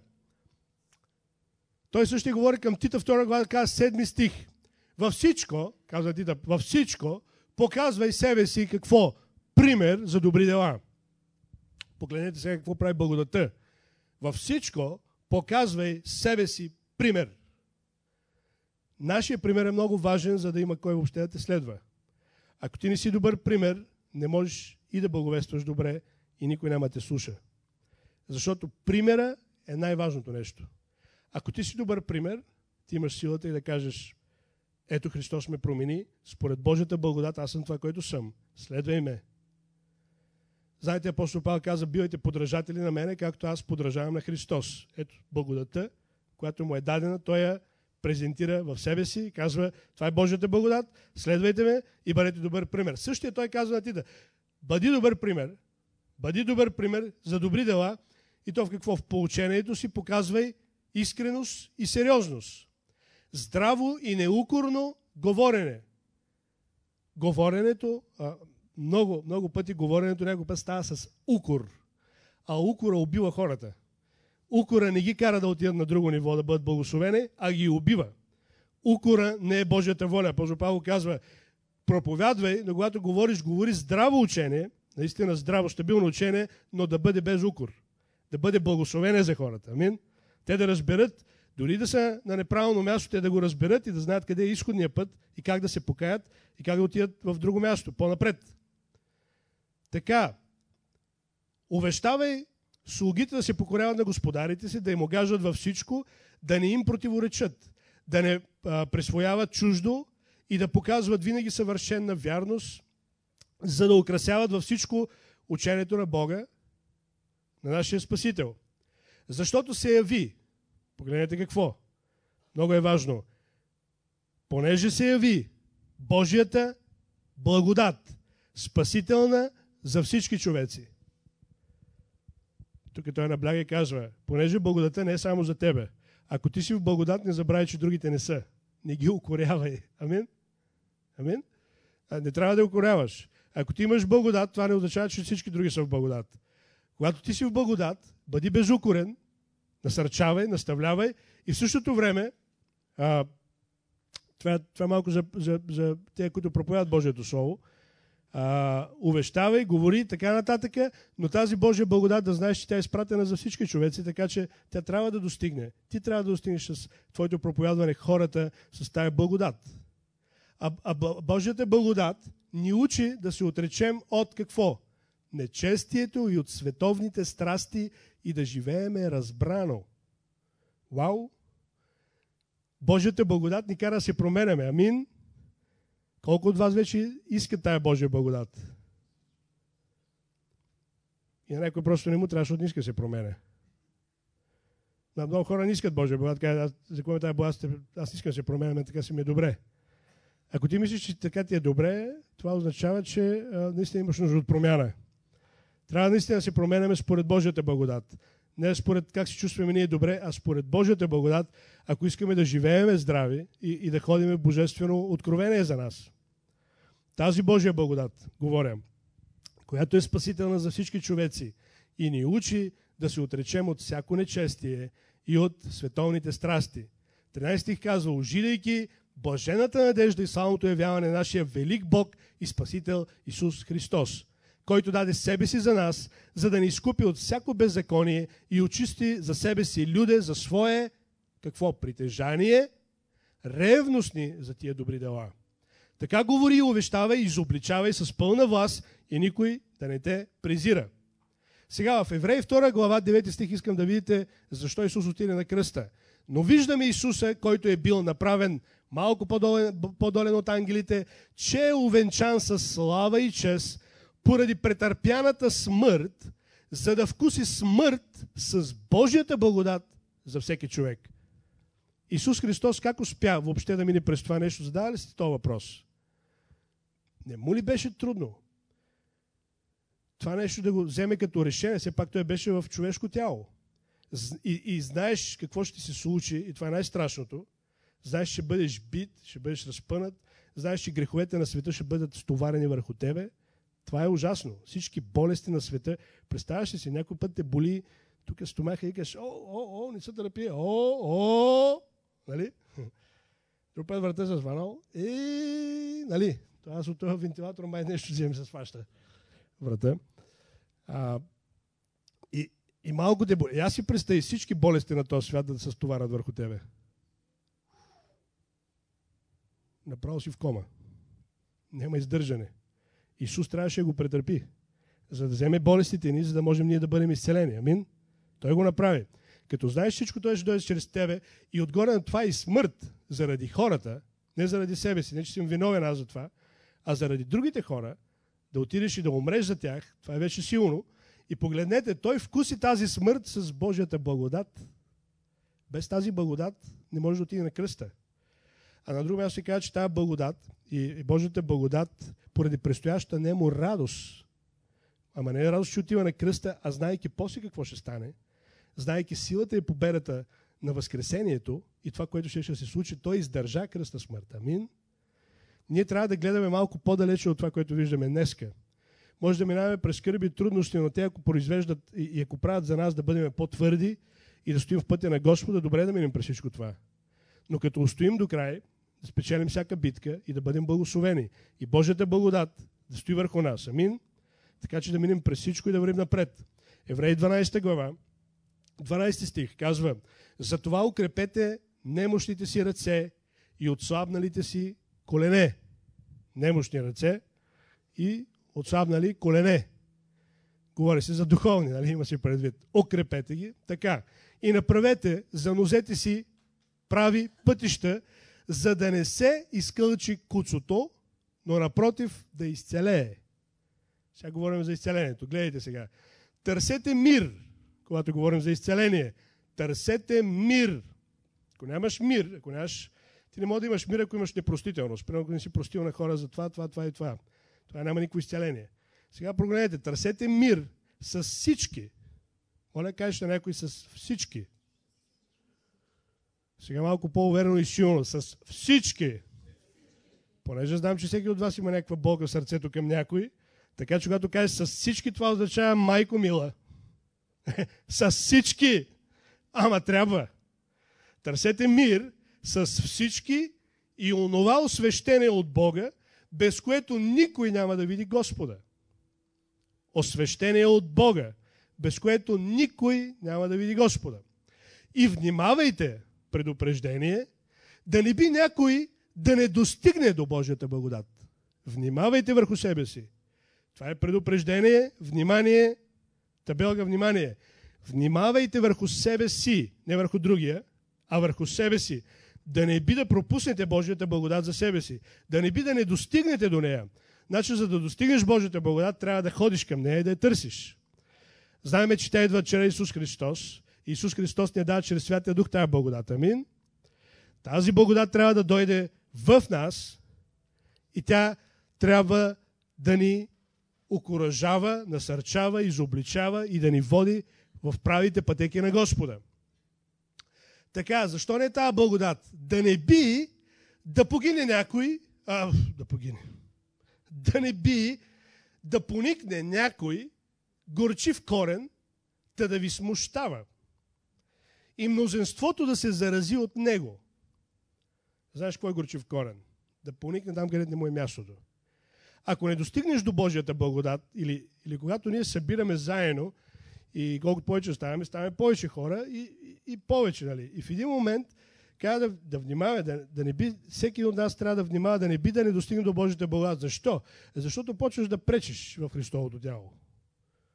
Той също говори към Тита втора глава, казва седми стих. Във всичко, казва Тита, във всичко показвай себе си какво? Пример за добри дела. Погледнете сега какво прави благодата. Във всичко показвай себе си пример. Нашия пример е много важен, за да има кой въобще да те следва. Ако ти не си добър пример, не можеш и да благовестваш добре и никой няма да те слуша. Защото примера е най-важното нещо. Ако ти си добър пример, ти имаш силата и да кажеш, ето Христос ме промени, според Божията благодат аз съм това, което съм. Следвай ме. Знаете, апостол Павел каза, бивайте подражатели на мене, както аз подражавам на Христос. Ето благодата, която му е дадена, той я презентира в себе си и казва, това е Божията благодат, следвайте ме и бъдете добър пример. Същия той казва на Тита, бъди добър пример, бъди добър пример за добри дела и то в какво? В поучението си показвай искреност и сериозност. Здраво и неукорно говорене. Говоренето, а, много, много пъти говоренето някой път става с укор, а укора убива хората. Укора не ги кара да отидат на друго ниво, да бъдат благословени, а ги убива. Укора не е Божията воля. Апостол Павел казва, проповядвай, но когато говориш, говори здраво учение, наистина здраво, стабилно учение, но да бъде без укор. Да бъде благословение за хората. Амин. Те да разберат, дори да са на неправилно място, те да го разберат и да знаят къде е изходният път и как да се покаят и как да отидат в друго място, по-напред. Така, увещавай слугите да се покоряват на господарите си, да им огаждат във всичко, да не им противоречат, да не а, присвояват чуждо и да показват винаги съвършена вярност, за да украсяват във всичко учението на Бога, на нашия Спасител. Защото се яви, погледнете какво, много е важно, понеже се яви Божията благодат, спасителна за всички човеци. Тук той набляга и казва, понеже благодата не е само за тебе. Ако ти си в благодат, не забравяй, че другите не са. Не ги укорявай. Амин? Амин? А, не трябва да укоряваш. Ако ти имаш благодат, това не означава, че всички други са в благодат. Когато ти си в благодат, бъди безукорен, насърчавай, наставлявай и в същото време, а, това, това е малко за, за, за те, които проповядат Божието Слово, Uh, увещавай, говори и така нататък, но тази Божия благодат да знаеш, че тя е изпратена за всички човеци, така че тя трябва да достигне. Ти трябва да достигнеш с твоето проповядване хората с тая благодат. А, а Божията благодат ни учи да се отречем от какво? Нечестието и от световните страсти и да живееме разбрано. Вау! Божията благодат ни кара да се променяме. Амин! Колко от вас вече искат тая Божия благодат? И на някой просто не му трябва, защото не иска да се променя. На много хора не искат Божия благодат. Казват, за какво е тая благодат? Аз не искам да се променя, така си ми е добре. Ако ти мислиш, че така ти е добре, това означава, че а, наистина имаш нужда от промяна. Трябва наистина да се променяме според Божията благодат. Не според как се чувстваме ние добре, а според Божията благодат, ако искаме да живееме здрави и, и да ходим в божествено откровение за нас. Тази Божия благодат, говоря, която е спасителна за всички човеци и ни учи да се отречем от всяко нечестие и от световните страсти. тринайсети стих казва, ожидайки блажената надежда и славното явяване на нашия велик Бог и Спасител Исус Христос, който даде себе си за нас, за да ни изкупи от всяко беззаконие и очисти за себе си люде за свое, какво? Притежание, ревностни за тия добри дела. Така говори и увещавай, изобличавай с пълна власт и никой да не те презира. Сега в Евреи втора глава, девети стих, искам да видите защо Исус отиде на кръста. Но виждаме Исуса, който е бил направен малко по-долен, по-долен от ангелите, че е увенчан със слава и чест поради претърпяната смърт, за да вкуси смърт с Божията благодат за всеки човек. Исус Христос как успя въобще да мине през това нещо? Задава ли си този въпрос? Не му ли беше трудно това нещо да го вземе като решение? Все пак той беше в човешко тяло. И, и знаеш какво ще се случи, и това е най-страшното. Знаеш, че ще бъдеш бит, ще бъдеш разпънат, знаеш, че греховете на света ще бъдат стоварени върху тебе. Това е ужасно. Всички болести на света. Представяш ли си, някой път те боли тук стомаха и кажеш, о, о, о, не се търпи, о, о, нали? Друг път врата се звънал и, нали? Аз от този вентилатор май нещо вземе се сваща врата. А, и, и малко те боли. И аз си представи всички болести на този свят да се стоварят върху тебе. Направо си в кома. Няма издържане. Исус трябваше да го претърпи, за да вземе болестите ни, за да можем ние да бъдем изцелени. Амин? Той го направи. Като знаеш всичко, той ще дойде чрез тебе и отгоре на това и смърт заради хората, не заради себе си, не че съм виновен аз за това, а заради другите хора, да отидеш и да умреш за тях, това е вече силно. И погледнете, той вкуси тази смърт с Божията благодат. Без тази благодат не може да отиде на кръста. А на друго място се казва, че тази благодат и Божията благодат поради предстоящата нему радост, ама не е радост, че отива на кръста, а знаейки после какво ще стане, знаейки силата и победата на възкресението и това, което ще, ще се случи, той издържа кръста смърт. Амин. Ние трябва да гледаме малко по-далече от това, което виждаме днеска. Може да минаваме през скърби и трудности, но те ако произвеждат и, и ако правят за нас да бъдем по-твърди и да стоим в пътя на Господа, добре да минем през всичко това. Но като устоим до край, да спечелим всяка битка и да бъдем благословени. И Божията благодат да стои върху нас. Амин. Така че да минем през всичко и да вървим напред. Евреи дванадесета глава, дванадесети стих казва: затова укрепете немощните си ръце и отслабналите си колене. Немощни ръце и отслабнали колене. Говори се за духовни, нали? Има си предвид. Укрепете ги. Така. И направете за нозете си прави пътища, за да не се изкълчи куцото, но напротив да изцелее. Сега говорим за изцелението. Гледайте сега. Търсете мир, когато говорим за изцеление. Търсете мир. Ако нямаш мир, ако нямаш... Ти не можеш да имаш мир, ако имаш непростителност. Примерно, ако не си простил на хора за това, това, това и това. Това няма никакво изцеление. Сега прогледайте. Търсете мир с всички. Моля, кажеш на някой с всички. Сега малко по-уверено и силно. С всички. Понеже знам, че всеки от вас има някаква болка в сърцето към някой. Така че когато кажеш с всички, това означава майко мила. С всички. Ама трябва. Търсете мир с всички и онова освещение от Бога, без което никой няма да види Господа. Освещение от Бога, без което никой няма да види Господа. И внимавайте, предупреждение, да не би някой да не достигне до Божията благодат. Внимавайте върху себе си. Това е предупреждение, внимание, табелка внимание. Внимавайте върху себе си, не върху другия, а върху себе си. Да не би да пропуснете Божията благодат за себе си. Да не би да не достигнете до нея. Значи, за да достигнеш Божията благодат, трябва да ходиш към нея и да я търсиш. Знаем, че тя идва чрез Исус Христос. Исус Христос ни дава чрез Святия Дух тази благодат. Амин. Тази благодат трябва да дойде в нас и тя трябва да ни окуражава, насърчава, изобличава и да ни води в правите пътеки на Господа. Така, защо не е тази благодат? Да не би да погине някой, а, да погине, да не би да поникне някой горчив корен, та да ви смущава. И мнозинството да се зарази от него. Знаеш кой е горчив корен? Да поникне там, където не му е мястото. Ако не достигнеш до Божията благодат, или, или когато ние събираме заедно, и колкото повече ставаме, ставаме повече хора и, и, и повече, нали? И в един момент трябва да, да внимаваме, да, да не би, всеки от нас трябва да внимава, да не би да не достигне до Божията благодат. Защо? Защото почваш да пречиш в Христовото тяло.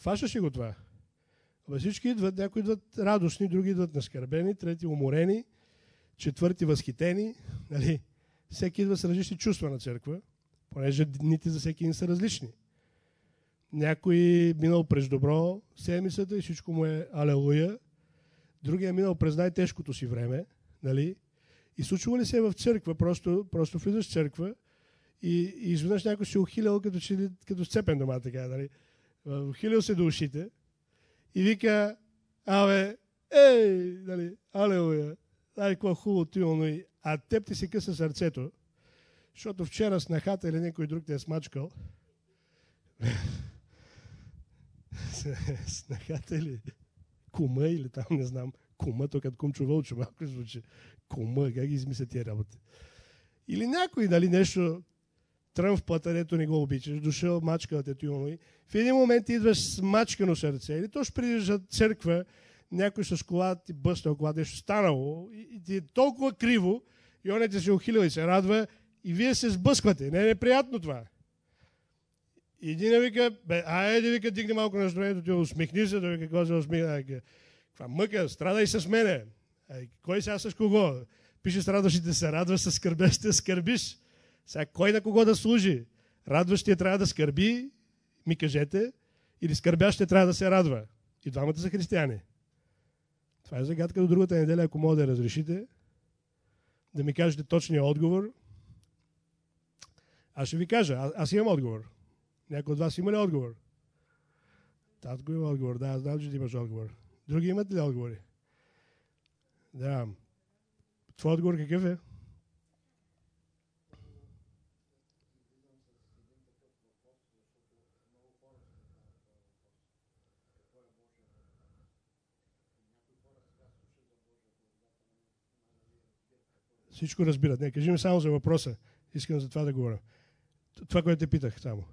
Фащаш ли го това? Абе всички идват, някои идват радостни, други идват наскърбени, трети уморени, четвърти възхитени. Нали? Всеки идва с различни чувства на църква, понеже дните за всеки един са различни. Някой минал през добро седмицата и всичко му е алелуя. Другия е минал през най-тежкото си време. Нали? И случва ли се в църква, просто, просто влизаш в църква и, и изведнъж някой се ухилял като, че, като сцепен дома, така. Нали? Ухилял се до ушите и вика, абе, ей, нали, алелуя, дай какво хубаво тилно и а теб ти се къса сърцето, защото вчера снахата или някой друг те е смачкал. Снахата или кума или там, не знам, кума, то като кумчо вълчо, малко звучи. Кума, как ги измисля тия работи. Или някой, дали нещо трън в плата, дето не го обичаш, дошъл, мачкал те тилно и в един момент идваш с мачкано сърце или точно преди за църква, някой с кола ти бъстал, когато нещо станало и, и ти е толкова криво и он е ти се ухилил и се радва и вие се сблъсквате. Не е неприятно това. И един вика, бе, айде вика, дигне малко настроението, ти усмихни се, да вика, какво се усмихна. Каква мъка, страдай с мене. Ай, кой сега с кого? Пише с радващите се радва, с скърбещите скърбиш. Сега кой на кого да служи? Радващия трябва да скърби, ми кажете, или скърбящия трябва да се радва. И двамата са християни. Това е загадка до другата неделя, ако мога да разрешите, да ми кажете точния отговор. Аз ще ви кажа, а, аз имам отговор. Някой от вас има ли отговор? Татко има отговор, да, аз знам, че ти имаш отговор. Други имат ли отговори? Да. Твой отговор какъв е? Всичко разбират. Не, кажи ми само за въпроса. Искам за това да говоря. Това, което те питах само.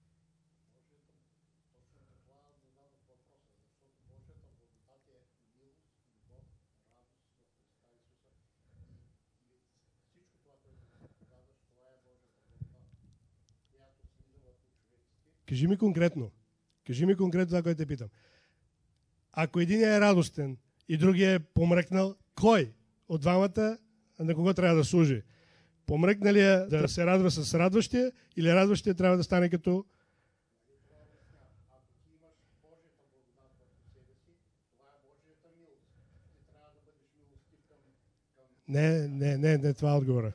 Кажи ми конкретно. Кажи ми конкретно това, което те питам. Ако един е радостен и другия е помръкнал, кой от двамата на кого трябва да служи? Помръкналия да се радва с радващия или радващия трябва да стане като... Не, не, не, не, това е отговора.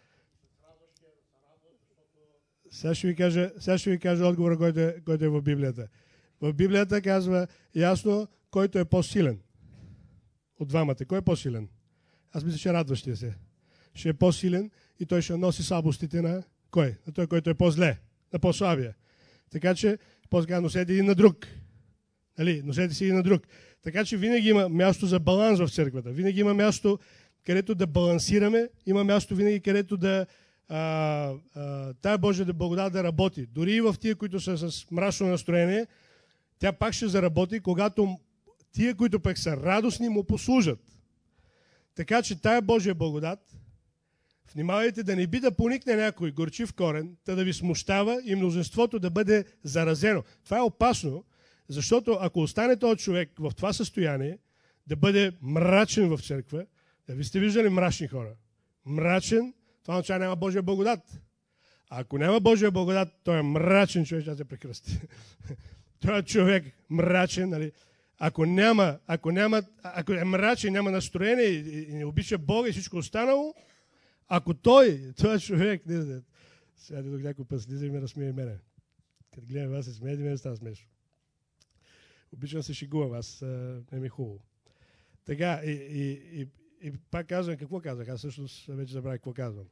Сега ще ви кажа, сега ще ви кажа отговора, който е, който е в Библията. В Библията казва ясно, който е по-силен от двамата. Кой е по-силен? Аз мисля, че радващия се. Ще е по-силен и той ще носи слабостите на кой? На той, който е по-зле, на по-слабия. Така че, по-така, носете един на друг. Нали? Носете си един на друг. Така че винаги има място за баланс в църквата. Винаги има място, където да балансираме. Има място винаги, където да а, а, тая Божия да благодат да работи. Дори и в тия, които са с мрачно настроение, тя пак ще заработи, когато тия, които пък са радостни, му послужат. Така че тая Божия благодат, внимавайте да не би да поникне някой горчив корен, та да ви смущава и мнозинството да бъде заразено. Това е опасно, защото ако остане този човек в това състояние, да бъде мрачен в църква, да ви сте виждали мрачни хора. Мрачен, това означава няма Божия благодат. А ако няма Божия благодат, той е мрачен човек, ще се прекръсти. Той е човек мрачен, нали? Ако няма, ако няма, ако е мрачен, няма настроение и, и не обича Бога и всичко останало, ако той, този човек, не знае, сега дойдох някой път слиза и ме разсмее мене. Като гледам вас се смея, и ме става смешно. Обичам се шегувам, аз не ми е хубаво. Така, и, и, и, и пак казвам, какво казах? Аз всъщност вече забравих какво казвам.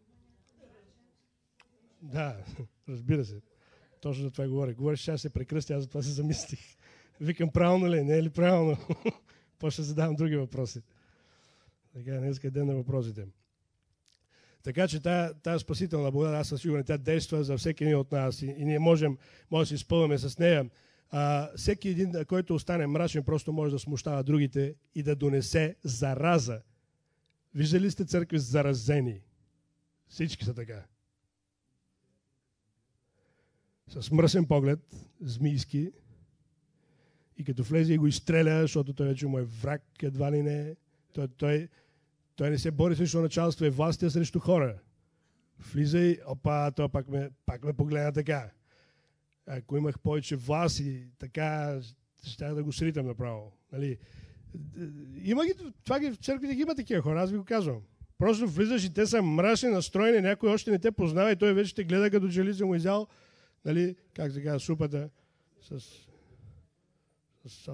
Да, разбира се. Точно за това говоря. Говориш, че аз се прекръстя, аз за това се замислих. Викам, правилно ли? Не е ли правилно? После задавам други въпроси. Така, днес е ден на въпросите. Така че тая, тая спасителна благодат, аз съм сигурен, тя действа за всеки един от нас и, и ние можем, може да се изпълваме с нея. А, всеки един, който остане мрачен, просто може да смущава другите и да донесе зараза. Виждали сте църкви заразени? Всички са така. С мръсен поглед, змийски, И като влезе и го изстреля, защото той вече му е враг, едва ли не. Той, той, той не се бори срещу началство, е властия срещу хора. Влиза и, опа, той пак ме, пак ме погледна така. Ако имах повече власт и така, щях да го сритам направо. Нали? Има ги, това ги, в църквите ги има такива хора, аз ви го казвам. Просто влизаш и те са мрачни, настроени, някой още не те познава и той вече те гледа като че ли се му изял, нали, как се казва, супата с, с, с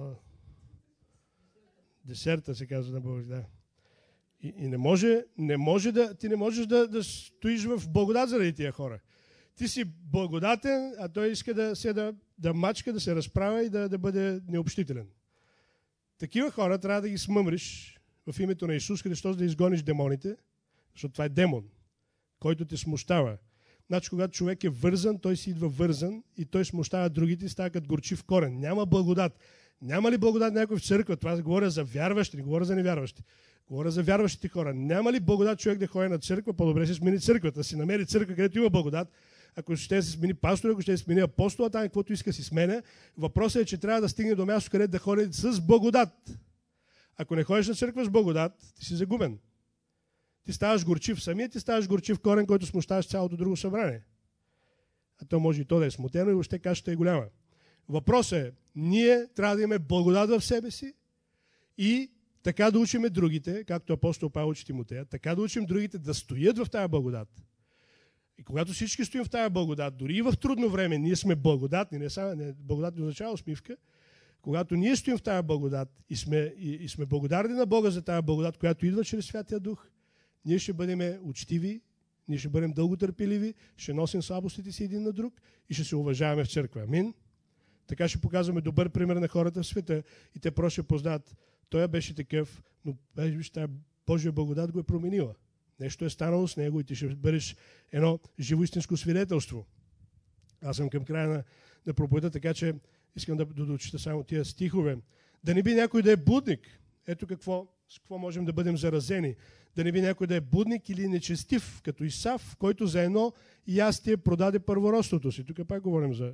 десерта, се казва на Бог, да. И, и не може, не може да, ти не можеш да, да стоиш в благодат заради тия хора. Ти си благодатен, а той иска да се да, да мачка, да се разправя и да, да бъде необщителен. Такива хора трябва да ги смъмриш в името на Исус Христос, да изгониш демоните, защото това е демон, който те смущава. Значи, когато човек е вързан, той си идва вързан и той смущава другите и става като горчив корен. Няма благодат. Няма ли благодат някой в църква? Това говоря за вярващи, не говоря за невярващи. Говоря за вярващите хора. Няма ли благодат човек да ходи на църква? По-добре се смени църквата. Си намери църква, където има благодат. Ако ще се смени пастор, ако ще се смени апостола, там каквото иска си сменя. Въпросът е, че трябва да стигне до място, където да ходи с благодат. Ако не ходиш на църква с благодат, ти си загубен. Ти ставаш горчив. Самият ти ставаш горчив корен, който смущаваш цялото друго събрание. А то може и то да е смутено и въобще кашата е голяма. Въпросът е, ние трябва да имаме благодат в себе си и така да учиме другите, както апостол Павел учи Тимотея, така да учим другите да стоят в тая благодат. И когато всички стоим в тая благодат, дори и в трудно време, ние сме благодатни, не само не, благодат не означава усмивка, когато ние стоим в тая благодат и сме, и, и сме благодарни на Бога за тая благодат, която идва чрез Святия Дух, ние ще бъдем учтиви, ние ще бъдем дълготърпеливи, ще носим слабостите си един на друг и ще се уважаваме в църква. Амин. Така ще показваме добър пример на хората в света и те просто ще познат. Той беше такъв, но виж, тази Божия благодат го е променила. Нещо е станало с него и ти ще бъдеш едно живо истинско свидетелство. Аз съм към края на, на проповедта, така че искам да дочита само тия стихове. Да не би някой да е будник. Ето какво, с какво можем да бъдем заразени. Да не би някой да е будник или нечестив, като Исав, който за едно ястие продаде първородството си. Тук пак говорим за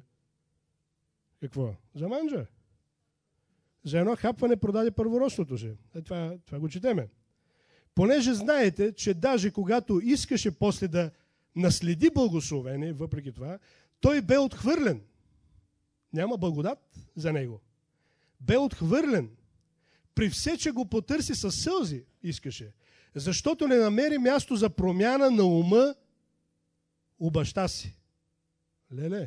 какво? За манджа. За едно хапване продаде първородството си. Е, това, това го четеме. Понеже знаете, че даже когато искаше после да наследи благословение, въпреки това, той бе отхвърлен. Няма благодат за него. Бе отхвърлен. При все, че го потърси със сълзи, искаше. Защото не намери място за промяна на ума у баща си. Леле.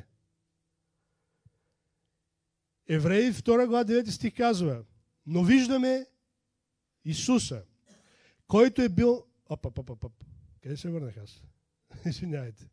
Евреи втора глава девети стих казва: но виждаме Исуса, който е бил... Оп, оп, оп, оп. Къде се върнах аз? Извинявайте.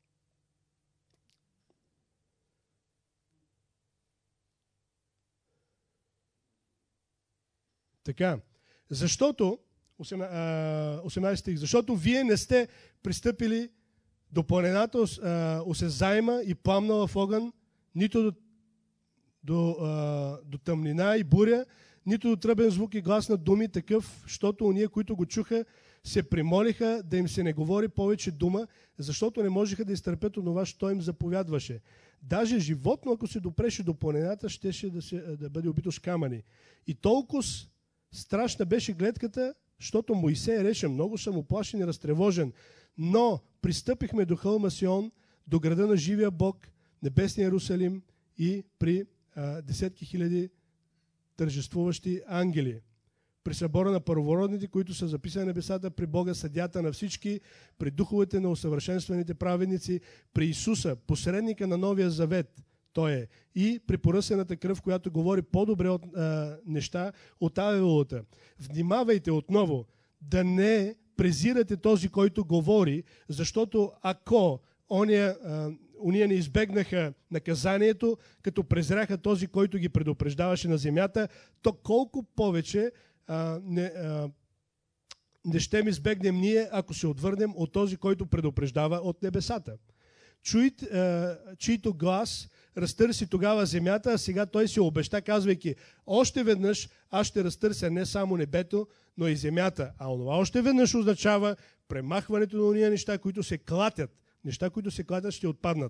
Така, защото, осемнадесети стих, защото вие не сте пристъпили до планината осезаема и пламнала в огън, нито до, до, а, до тъмнина и буря, нито до тръбен звук и глас на думи, такъв, защото уния, които го чуха, се примолиха да им се не говори повече дума, защото не можеха да изтърпят онова, що им заповядваше. Даже животно, ако се допреше до планината, щеше да, се, да бъде убито с камъни. И толкова страшна беше гледката, защото Моисей реше: много съм уплашен и разтревожен. Но пристъпихме до хълма Сион, до града на живия Бог, небесния Иерусалим и при а, десетки хиляди тържествуващи ангели. При събора на първородните, които са записани на небесата, при Бога съдята на всички, при духовете на усъвършенстваните праведници, при Исуса, посредника на Новия Завет, той е, и при поръсената кръв, която говори по-добре от а, неща от Авелата. Внимавайте отново да не презирате този, който говори, защото ако ония, а, уния не избегнаха наказанието, като презряха този, който ги предупреждаваше на земята, то колко повече а, не, а, не ще ми избегнем ние, ако се отвърнем от този, който предупреждава от небесата. Чуйте, а, чийто глас разтърси тогава земята, а сега той се обеща, казвайки: още веднъж аз ще разтърся не само небето, но и земята. А онова още веднъж означава премахването на уния неща, които се клатят. Неща, които се клатят, ще отпаднат.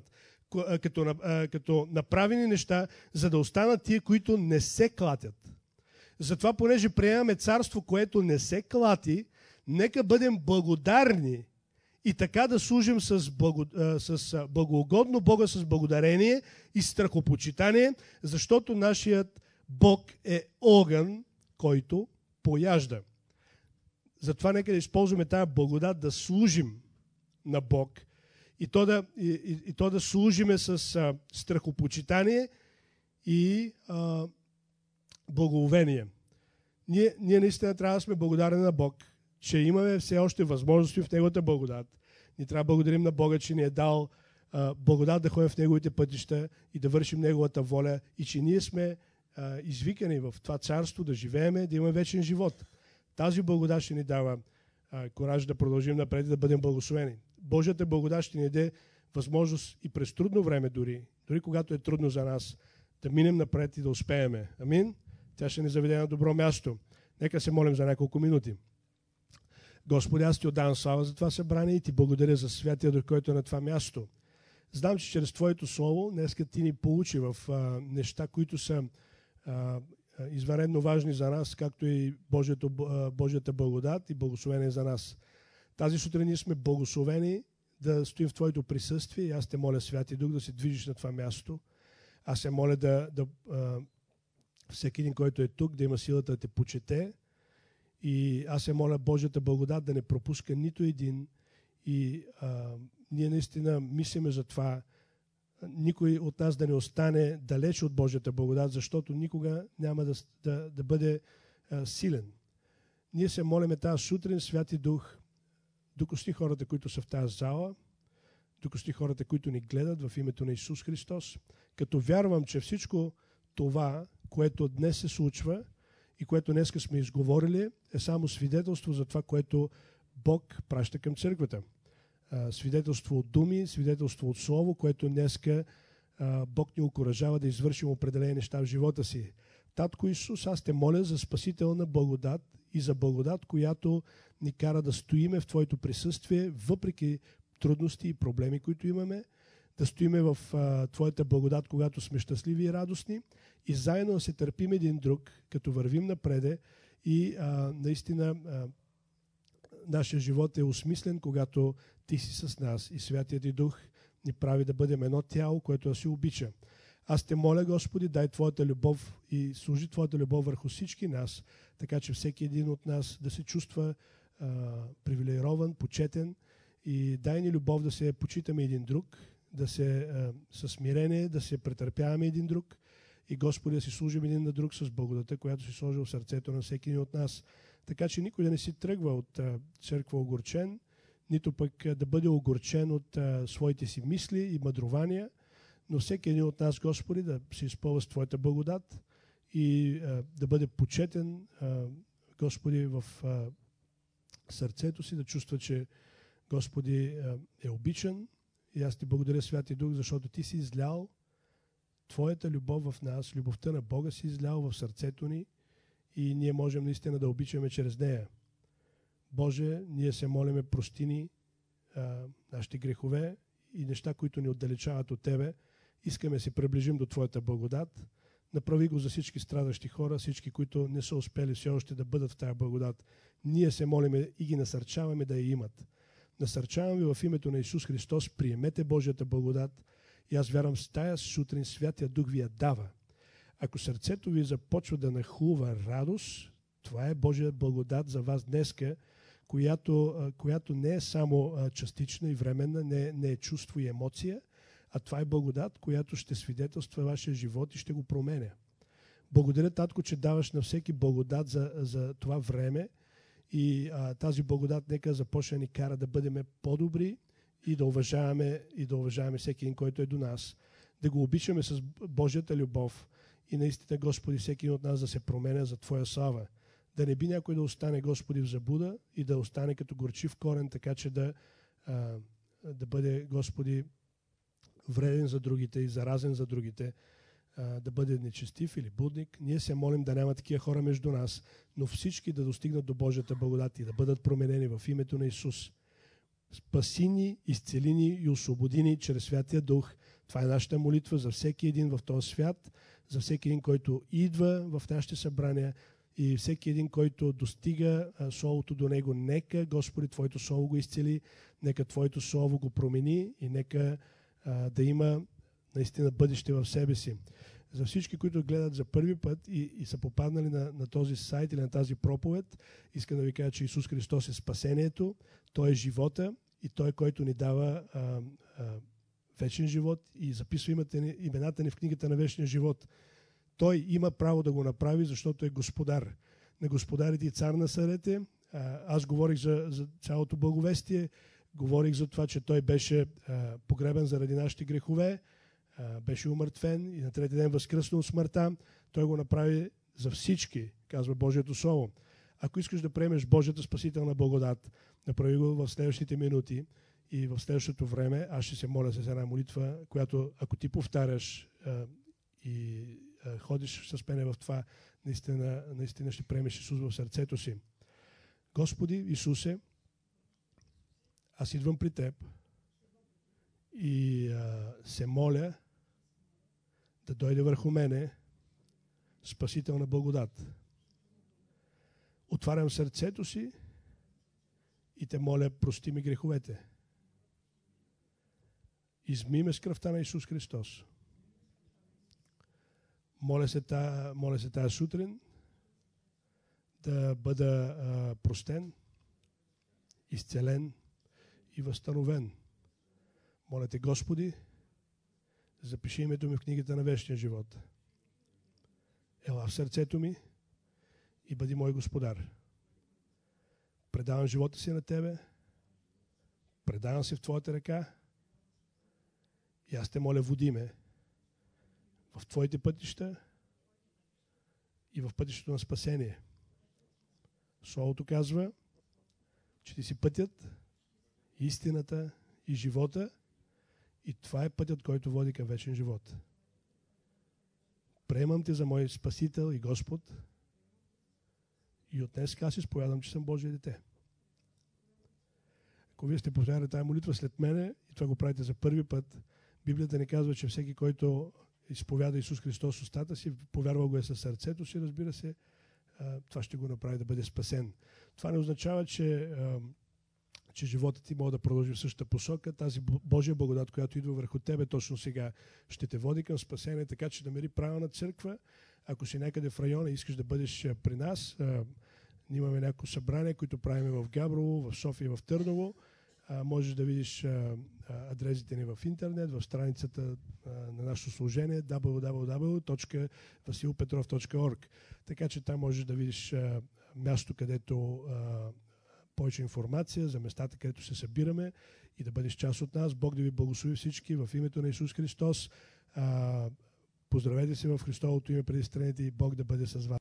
като, като направени неща, за да останат тия, които не се клатят. Затова, понеже приемаме царство, което не се клати, нека бъдем благодарни и така да служим с, благо, с благоугодно Бога с благодарение и страхопочитание, защото нашият Бог е огън, който пояжда. Затова нека да използваме тази благодат да служим на Бог и то да, и, и, и то да служиме с а, страхопочитание и а, благоговение. Ние, ние наистина трябва да сме благодарни на Бог, че имаме все още възможности в Неговата благодат. Ние трябва да благодарим на Бога, че ни е дал а, благодат да ходим в Неговите пътища и да вършим Неговата воля и че ние сме а, извикани в това царство да живееме, да имаме вечен живот. Тази благодат ще ни дава а, кораж да продължим напред и да бъдем благословени. Божията благодат ще ни даде възможност и през трудно време дори, дори когато е трудно за нас, да минем напред и да успееме. Амин? Тя ще ни заведе на добро място. Нека се молим за няколко минути. Господи, аз ти отдавам слава за това събрание и ти благодаря за Святия Дух, който е на това място. Знам, че чрез Твоето Слово днеска ти ни получи в а, неща, които са а, извънредно важни за нас, както и Божието, а, Божията благодат и благословение за нас. Тази сутрин ние сме благословени да стоим в Твоето присъствие и аз те моля, Святи Дух, да се движиш на това място. Аз се моля да, да а, всеки един, който е тук, да има силата да те почете. И аз се моля Божията благодат да не пропуска нито един. И а, ние наистина мислиме за това, никой от нас да не остане далеч от Божията благодат, защото никога няма да, да, да бъде а, силен. Ние се молиме тази сутрин, Святи Дух, докости хората, които са в тази зала, докости хората, които ни гледат в името на Исус Христос, като вярвам, че всичко това, което днес се случва и което днеска сме изговорили, е само свидетелство за това, което Бог праща към църквата. А, свидетелство от думи, свидетелство от слово, което днеска а, Бог ни окуражава да извършим определени неща в живота си. Татко Исус, аз те моля за спасителна благодат и за благодат, която ни кара да стоиме в Твоето присъствие, въпреки трудности и проблеми, които имаме, да стоиме в а, Твоята благодат, когато сме щастливи и радостни и заедно да се търпим един друг, като вървим напреде и а, наистина а, нашия живот е осмислен, когато Ти си с нас и Святият Ти Дух ни прави да бъдем едно тяло, което да си обича. Аз те моля, Господи, дай Твоята любов и служи Твоята любов върху всички нас, така че всеки един от нас да се чувства а, привилегирован, почетен и дай ни любов да се почитаме един друг, да се а, със смирение, да се претърпяваме един друг и Господи да си служим един на друг с благодата, която си сложил в сърцето на всеки един от нас. Така че никой да не си тръгва от а, църква огорчен, нито пък а, да бъде огорчен от а, своите си мисли и мъдрования, но всеки един от нас, Господи, да се изпълва с Твоята благодат и а, да бъде почетен, а, Господи, в а, сърцето си, да чувства, че Господи а, е обичан. И аз Ти благодаря, Святи Дух, защото Ти си излял Твоята любов в нас, любовта на Бога си излял в сърцето ни и ние можем наистина да обичаме чрез нея. Боже, ние се молиме, прости ни а, нашите грехове и неща, които ни отдалечават от Тебе. Искаме да се приближим до Твоята благодат. Направи го за всички страдащи хора, всички, които не са успели все още да бъдат в тази благодат. Ние се молиме и ги насърчаваме да я имат. Насърчаваме в името на Исус Христос, приемете Божията благодат и аз вярвам с тая сутрин Святия Дух ви я дава. Ако сърцето ви започва да нахлува радост, това е Божия благодат за вас днеска, която, която не е само частична и временна, не, не е чувство и емоция, а това е благодат, която ще свидетелства вашия живот и ще го променя. Благодаря, Татко, че даваш на всеки благодат за, за това време и а, тази благодат нека започне ни кара да бъдем по-добри и да уважаваме, и да уважаваме всеки един, който е до нас, да го обичаме с Божията любов и наистина, Господи, всеки един от нас да се променя за Твоя слава. Да не би някой да остане, Господи, в заблуда и да остане като горчив корен, така че да, а, да бъде, Господи, вреден за другите и заразен за другите, а, да бъде нечестив или будник. Ние се молим да няма такива хора между нас, но всички да достигнат до Божията благодат и да бъдат променени в името на Исус. Спаси ни, изцели ни и освободи ни чрез Святия Дух, Това е нашата молитва за всеки един в този свят, за всеки един, който идва в нашите събрания и всеки един, който достига а, Словото до него. Нека, Господи, Твоето Слово го изцели, нека Твоето Слово го промени и нека а, да има наистина бъдеще в себе си. За всички, които гледат за първи път и, и са попаднали на, на този сайт или на тази проповед, искам да ви кажа, че Исус Христос е спасението, Той е живота и Той е, който ни дава а, а, вечен живот и записва имената ни, имената ни в книгата на вечния живот. Той има право да го направи, защото е господар. На господарите и цар на царете. Аз говорих за, за цялото благовестие, говорих за това, че Той беше а, погребен заради нашите грехове, а, беше умъртвен и на трети ден възкръсна от смъртта. Той го направи за всички, казва Божието Слово. Ако искаш да приемеш Божията спасителна благодат, направи го в следващите минути и в следващото време. Аз ще се моля с една молитва, която ако ти повтаряш а, и а, ходиш с мене в това, наистина, наистина ще приемеш Исус в сърцето си. Господи Исусе, аз идвам при Теб и а, се моля да дойде върху мене спасителна благодат. Отварям сърцето си и Те моля, прости ми греховете. Изми ме с кръвта на Исус Христос. Моля се, та, моля се тая сутрин да бъда а, простен, изцелен и възстановен. Моля Те, Господи, запиши името ми в книгата на вечния живот. Ела в сърцето ми и бъди мой господар. Предавам живота си на Тебе, предавам се в Твоята ръка и аз Те моля, води ме в Твоите пътища и в пътището на спасение. Словото казва, че Ти си пътят, истината и живота и това е пътят, който води към вечен живот. Приемам Те за мой Спасител и Господ и от днес аз изповядам, че съм Божие дете. Ако Вие сте повтаряли тази молитва след мене и това го правите за първи път, Библията ни казва, че всеки, който изповяда Исус Христос в устата си, повярва го е със сърцето си, разбира се, това ще го направи да бъде спасен. Това не означава, че, че животът ти може да продължи в същата посока. Тази Божия благодат, която идва върху тебе точно сега, ще те води към спасение, така че намери правилна църква. Ако си някъде в района и искаш да бъдеш при нас, имаме някакво събрание, които правим в Габрово, в София и в Търново. А, можеш да видиш а, адресите ни в интернет, в страницата а, на нашето служение дабъл ю дабъл ю дабъл ю точка васил петров точка орг. Така че там можеш да видиш а, място, където а, повече информация за местата, където се събираме и да бъдеш част от нас. Бог да ви благослови всички в името на Исус Христос. А, поздравете се в Христовото име преди страните и Бог да бъде с вас.